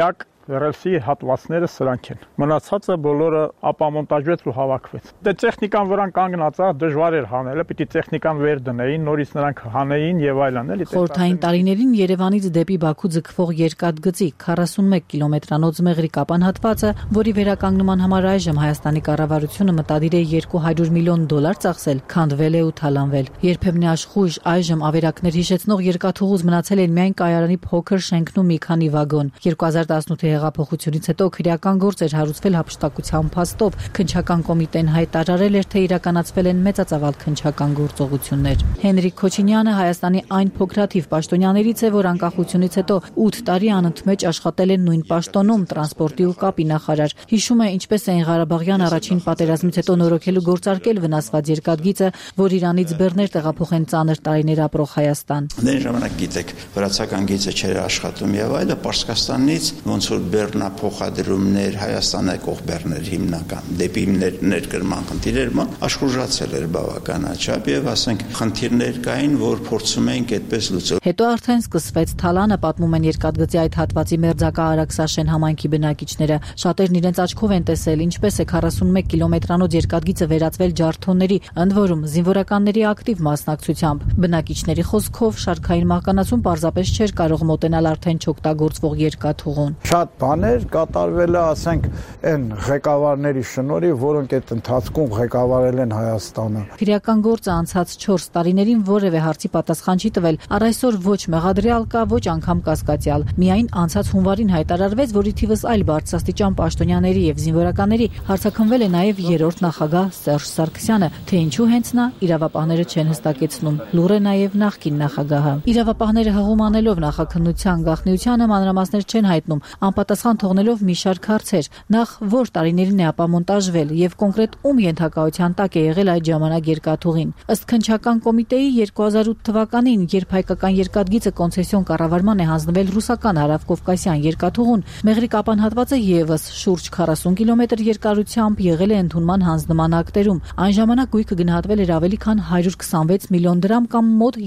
ռելսի հատվածները սրանք են։ Մնացածը բոլորը ապամոնտաժվեց ու հավաքվեց։ Դե տեխնիկան վրան կանգնած է, դժվար էր հանելը, պիտի տեխնիկան վեր դնեին, նորից նրանք հանեին եւ այլն, էլի։ Խորհրդային տարիներին Երևանից դեպի Բաքու ձգվող երկաթգծի 41 կիլոմետրանոց Մեղրի-Կապան հատվածը, որի վերականգնման համար այժմ Հայաստանի կառավարությունը մտադիր է $200 միլիոն ծախսել, քանդվել է ու թալանվել։ Երբեմն աշխույժ այժմ ավերակներ հիշեցնող երկաթուղուց մնացել են միայն կայարանի փոքր շենքն ու մի քանի վագոն։ 2018-ի հեղափոխությունից հետո քրեական գործ էր հարուցվել հափշտակության փաստով, քննչական կոմիտեն հայտարարել էր, թե իրականացվել են մեծածավալ քննչական գործողություններ։ Հենրիկ Քոչինյանը Հայաստանի այն փոքրաթիվ պաշտոնյաներից է, որ անկախությունից հետո 8 տարի անընդմեջ աշխատել են նույն պաշտոնում տրանսպորտի ու կապի նախարար։ Հիշում է, ինչպես էին Ղարաբաղյան առաջին պատերազմից հետո նորոգել ու գործարկել վնասված երկաթգիծը, որ Իրանից բեռներ տեղափոխեն ծանր տարիներ ապրող Հայաստան։ Դեն ժամանակ գիտեք, վրացական գիծը չէր աշխատում եւ այլը, Պարսկաստանից ոնց որ բեռնա փոխադրումներ, Հայաստան եկող բեռներ հիմնական դեպի ներկրման խնդիրներ աշխուժացել էր բավականաչափ եւ ասենք խնդիրներ կային, որ փորձում էինք այդպես լուծել։ Հետո արդեն սկսվեց թալանը, պատմում են երկաթգծի այդ հատվածի մերձակա Արաքսաշեն համայնքի բնակիչները։ Շատերն իրենց աչքով են տեսել, ինչպես է 41 կիլոմետրանոց երկաթգիծը վերածվել ջարդոնների, ընդ որում զինվորականների ակտիվ մասնակցությամբ։ Բնակիչների խոսքով շարքային մահկանացուն պարզապես չէր կարող մոտենալ արդեն չօգտագործվող երկաթուղուն։ Շատ բաներ կատարվել է, ասենք, այն ղեկավարների շնորհիվ, որոնք այդ ընթացքում ղեկավարել են Հայաստանը։ Քրեական գործը անցած 4 տարիներին որևէ հարցի պատասխան չի տվել, առ այսօր ոչ մեղադրյալ կա, ոչ անգամ կասկածյալ։ Միայն անցած հունվարին հայտարարվեց, որ ի թիվս այլ բարձրաստիճան պաշտոնյաների եւ զինվորականների հարցաքննվել է նաեւ երրորդ նախագահ Սերժ Սարգսյանը, թե ինչու հենց նա, իրավապահները չեն հստակեցնում։ Լուր է նաեւ նախկին նախագահը։ Իրավապահները հղում անելով նախաքննության գաղտնիությանը մանրամասներ չեն հայտնում, անպատասխան թողնելով մի շարք հարցեր։ Նախ որ տարիներին է ապամոնտաժվել եւ կոնկրետ ում ենթակայության տակ է եղել այդ ժամանակ երկաթուղին։ Ըստ քննչական կոմիտեի 2008 թվականին, երբ հայկական երկաթգիծը կոնցեսիոն կառավարման է հանձնվել ռուսական հարավկովկասյան երկաթուղուն, Մեղրի-Կապան հատվածը եւս շուրջ 40 կիլոմետր երկարությամբ եղել է ընդունման հանձնման ակտերում։ Այն ժամանակ գույքը գնահատվել էր ավելի քան 126 միլիոն դրամ կամ մոտ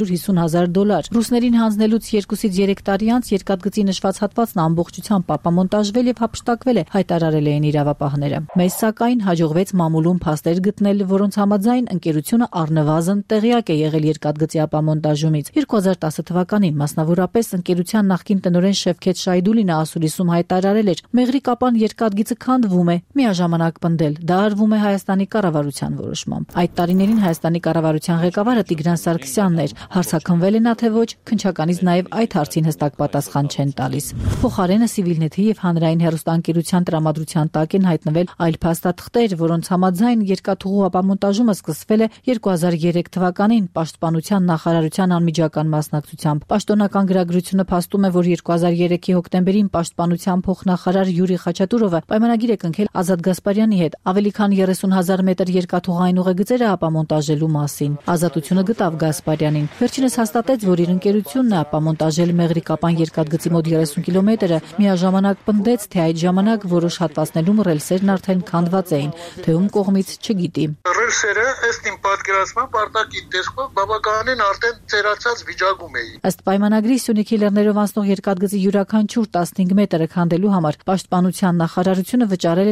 $250,000։ Ռուսներին հանձնելուց 2-ից 3 տարի անց երկաթգծի նշված հատվածն ամբողջությամբ ապամոնտաժվել եւ հափշտակվել է, հայտարարել էին իրավապահները։ Մեզ սակայն հաջողվեց մամուլում փաստեր գտնել, որոնց համաձայն ընկերությունը առնվազն տեղյակ է եղել երկաթգծի ապամոնտաժումից։ 2010 թվականին մասնավորապես ընկերության նախկին տնօրեն Շևքեթ Շայդուլինը ասուլիսում հայտարարել էր. Մեղրի-Կապան երկաթգիծը քանդվում է, միաժամանակ պնդել, դա արվում է Հայաստանի կառավարության որոշմամբ։ Այդ տարիներին Հայաստանի կառավարության ղեկավարը Տիգրան Սարգսյանն էր։ Հարցաքննվել է նա թե ոչ, քննչականից նաև այդ հարցին հստակ պատասխան չեն տալիս։ Փոխարենը Civilnet-ի եւ հանրային հեռուստաընկերության տրամադրության տակ են հայտնվել այլ փաստաթղթեր, որոնց համաձայն երկաթուղու ապամոնտաժումը սկսվել է 2003 թվականին Պաշտպանության նախարարության անմիջական մասնակցությամբ։ Պաշտոնական գրագրությունը փաստում է, որ 2003-ի հոկտեմբերին Պաշտպանության փոխնախարար Յուրի Խաչատուրովը պայմանագիր է կնքել Ազատ Գասպարյանի հետ ավելի քան 30,000 մետր երկաթուղային ուղեգծերը ապամոնտաժելու մասին։ Ազատությունը գտավ Գասպարյանին։ Վերջինս հաստատեց, որ իր ընկերությունն է ապամոնտաժել Մեղրի-Կապան երկաթգծի մոտ 30 կիլոմետրը, միաժամանակ պնդեց, թե այդ ժամանակ որոշ հատվածներում ռելսերն արդեն քանդված էին, թե ում կողմից չգիտի։ Ռելսերը ըստ իմ պատկերացման արտաքին տեսքով բավականին արդեն ծերացած վիճակում էին։ Ըստ պայմանագրի Սյունիքի լեռներով անցնող երկաթգծի յուրաքանչյուր 15 մետրը քանդելու համար Պաշտպանության նախարարությունը վճարել է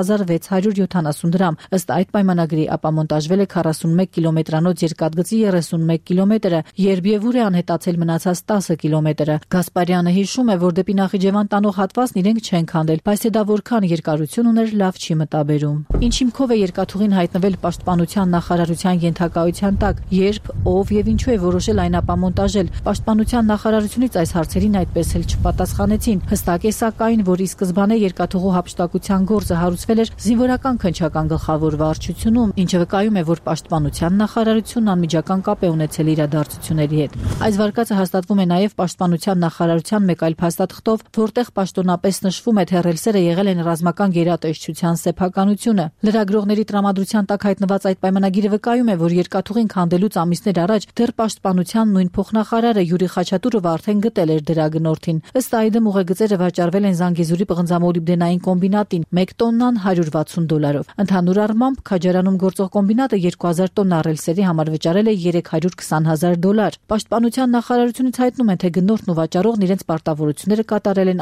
10,670 դրամ։ Ըստ այդ պայմանագրի ապամոնտաժվել է 41 կիլոմետրանոց երկաթգծի 31 կիլոմետրը, երբ եւ ուր է անհետացել մնացած 10 կիլոմետրը։ Գասպարյանը հիշում է, որ դեպի Նախիջևան տանող հատվածն իրենք չեն քանդել, բայց թե դա որքան երկարություն ուներ, լավ չի մտաբերում։ Ինչ հիմքով է երկաթուղին հայտնվել Պաշտպանության նախարարության ենթակայության տակ, երբ, ով եւ ինչու է որոշել այն ապամոնտաժել։ Պաշտպանության նախարարությունից այս հարցերին այդպես էլ չպատասխանեցին։ Հստակ է սակայն, որ ի սկզբանե երկաթուղու հափշտակության գործը հարուցվել էր զինվորական քննչական գլխավոր վարչությունում, ինչը վկայում է, որ Պաշտպանության նախարարությունն անմիջական կապ է ունեցել իրադարձությունների հետ։ Այս վարկածը հաստատվում է նաև Պաշտպանության նախարարության մեկ այլ փաստաթղթով, որտեղ պաշտոնապես նշվում է, թե ռելսերը եղել են ռազմական գերատեսչության սեփականությունը։ Լրագրողների տրամադրության տակ հայտնված այդ պայմանագիրը վկայում է, որ երկաթուղին քանդելուց ամիսներ առաջ դեռ Պաշտպանության նույն փոխնախարարը Յուրի Խաչատուրովը արդեն գտել էր դրա գնորդին։ Ըստ այդմ ուղեգծերը վաճառվել են Զանգեզուրի պղնձամոլիբդենային կոմբինատին 1 տոննան $160։ Ընդհանուր առմամբ Քաջարանում գործող կոմբինատը 2000 տոննա ռելսերի համար վճարել է $320,000։ Պաշտպանության նախարարությունից հայտնում են, թե գնորդն ու վաճառողն իրենց պարտավորությունները կատարել են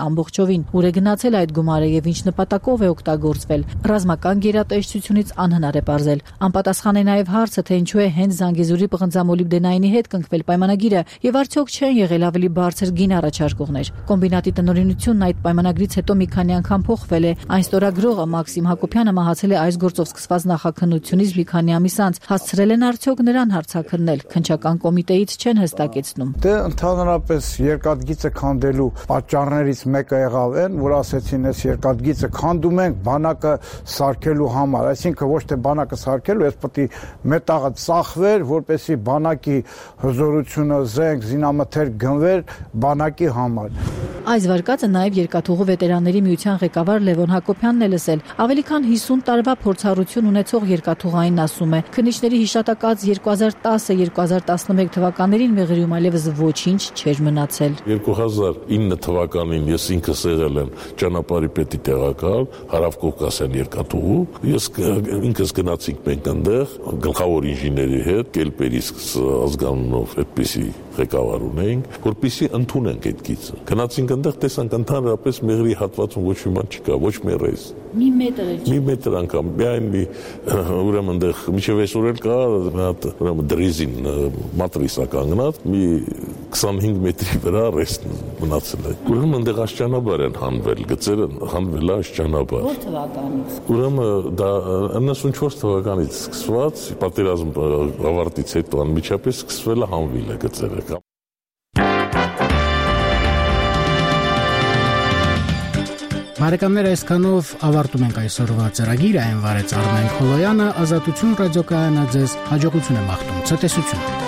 ամբողջովին, ուր է գնացել այդ գումարը եւ ինչ նպատակով է օգտագործվել։ Ռազմական գերատեսչությունից անհնար է պարզել։ Անպատասխան է նաեւ հարցը, թե ինչու է հենց Զանգեզուրի պղնձամոլիբդենայինի հետ կնքվել պայմանագիրը եւ արդյոք չեն եղել ավելի բարձր գին առաջարկողներ։ Կոմբինատի տնօրինությունն այդ պայմանագրից հետո մի քանի անգամ փոխվել է։ Այն ստորագրողը Մաքսիմ Հակոբյանը մահացել է այս գործով սկսված նախաքննությունից մի քանի ամիս անց։ Հասցրել են արդյոք նրան հարցաքննել։ Քննչական կոմիտեից չեն հստակեցնում։ Դե ընդհանրապես երկաթգիծը քանդելու պատճառներից մեկը եղավ այն, որ ասեցին, այս երկաթգիծը քանդում ենք բանակը սարքելու համար, այսինքն ոչ թե բանակը սարքելու, այս պետք է մետաղը ծախվեր, որպեսզի բանակի հզորությունը, զենք, զինամթերք գնվեր բանակի համար։ Այս վարկածը նաև երկաթուղու վետերանների միության ղեկավար Լևոն Հակոբյանն է լսել։ Ավելի քան 50 տարվա փորձառություն ունեցող երկաթուղային ասում է, քննիչների հիշատակած 2010-2011 թվականներին մեղրիում այլևս ոչինչ չէր մնացել։ 2009 թվականին ես ինքս եղել եմ ճանապարհի պետի տեղակալ Հարավ-Կովկասյան երկաթուղու։ Ես ինքս գնացինք մենք այնտեղ գլխավոր ինժեների հետ, Կելպերի ազգանունով այդպիսի ղեկավար ունեինք, որպեսզի ընդունենք այդ գիծը։ Գնացինք այնտեղ, տեսանք ընդհանրապես մեղրի հատվածում ոչ մի բան չկա, ոչ մի ռեզ։ Մի մետր անգամ, միայն ուրեմն այնտեղ միջև այսօր էլ կա ուրեմն դրիզին մատրիսա կանգնած, մի 25 մետրի վրա ռեստն մնացել է։ Ուրեմն այնտեղ աշճանաբար են հանվել, գծերը հանվել է աշճանաբար։ Որ թվականից։ Ուրեմն դա 94 թվականից սկսված, պատերազմ ավարտից հետո անմիջապես սկսվել է հանվել է գծերը։ Բարեկամներ, այսքանով ավարտում ենք այսօրվա ծրագիրը, այն վարեց Արմեն Խոլոյանը, Ազատություն ռադիոկայանը ձեզ հաջողություն է մաղթում, ցտեսություն։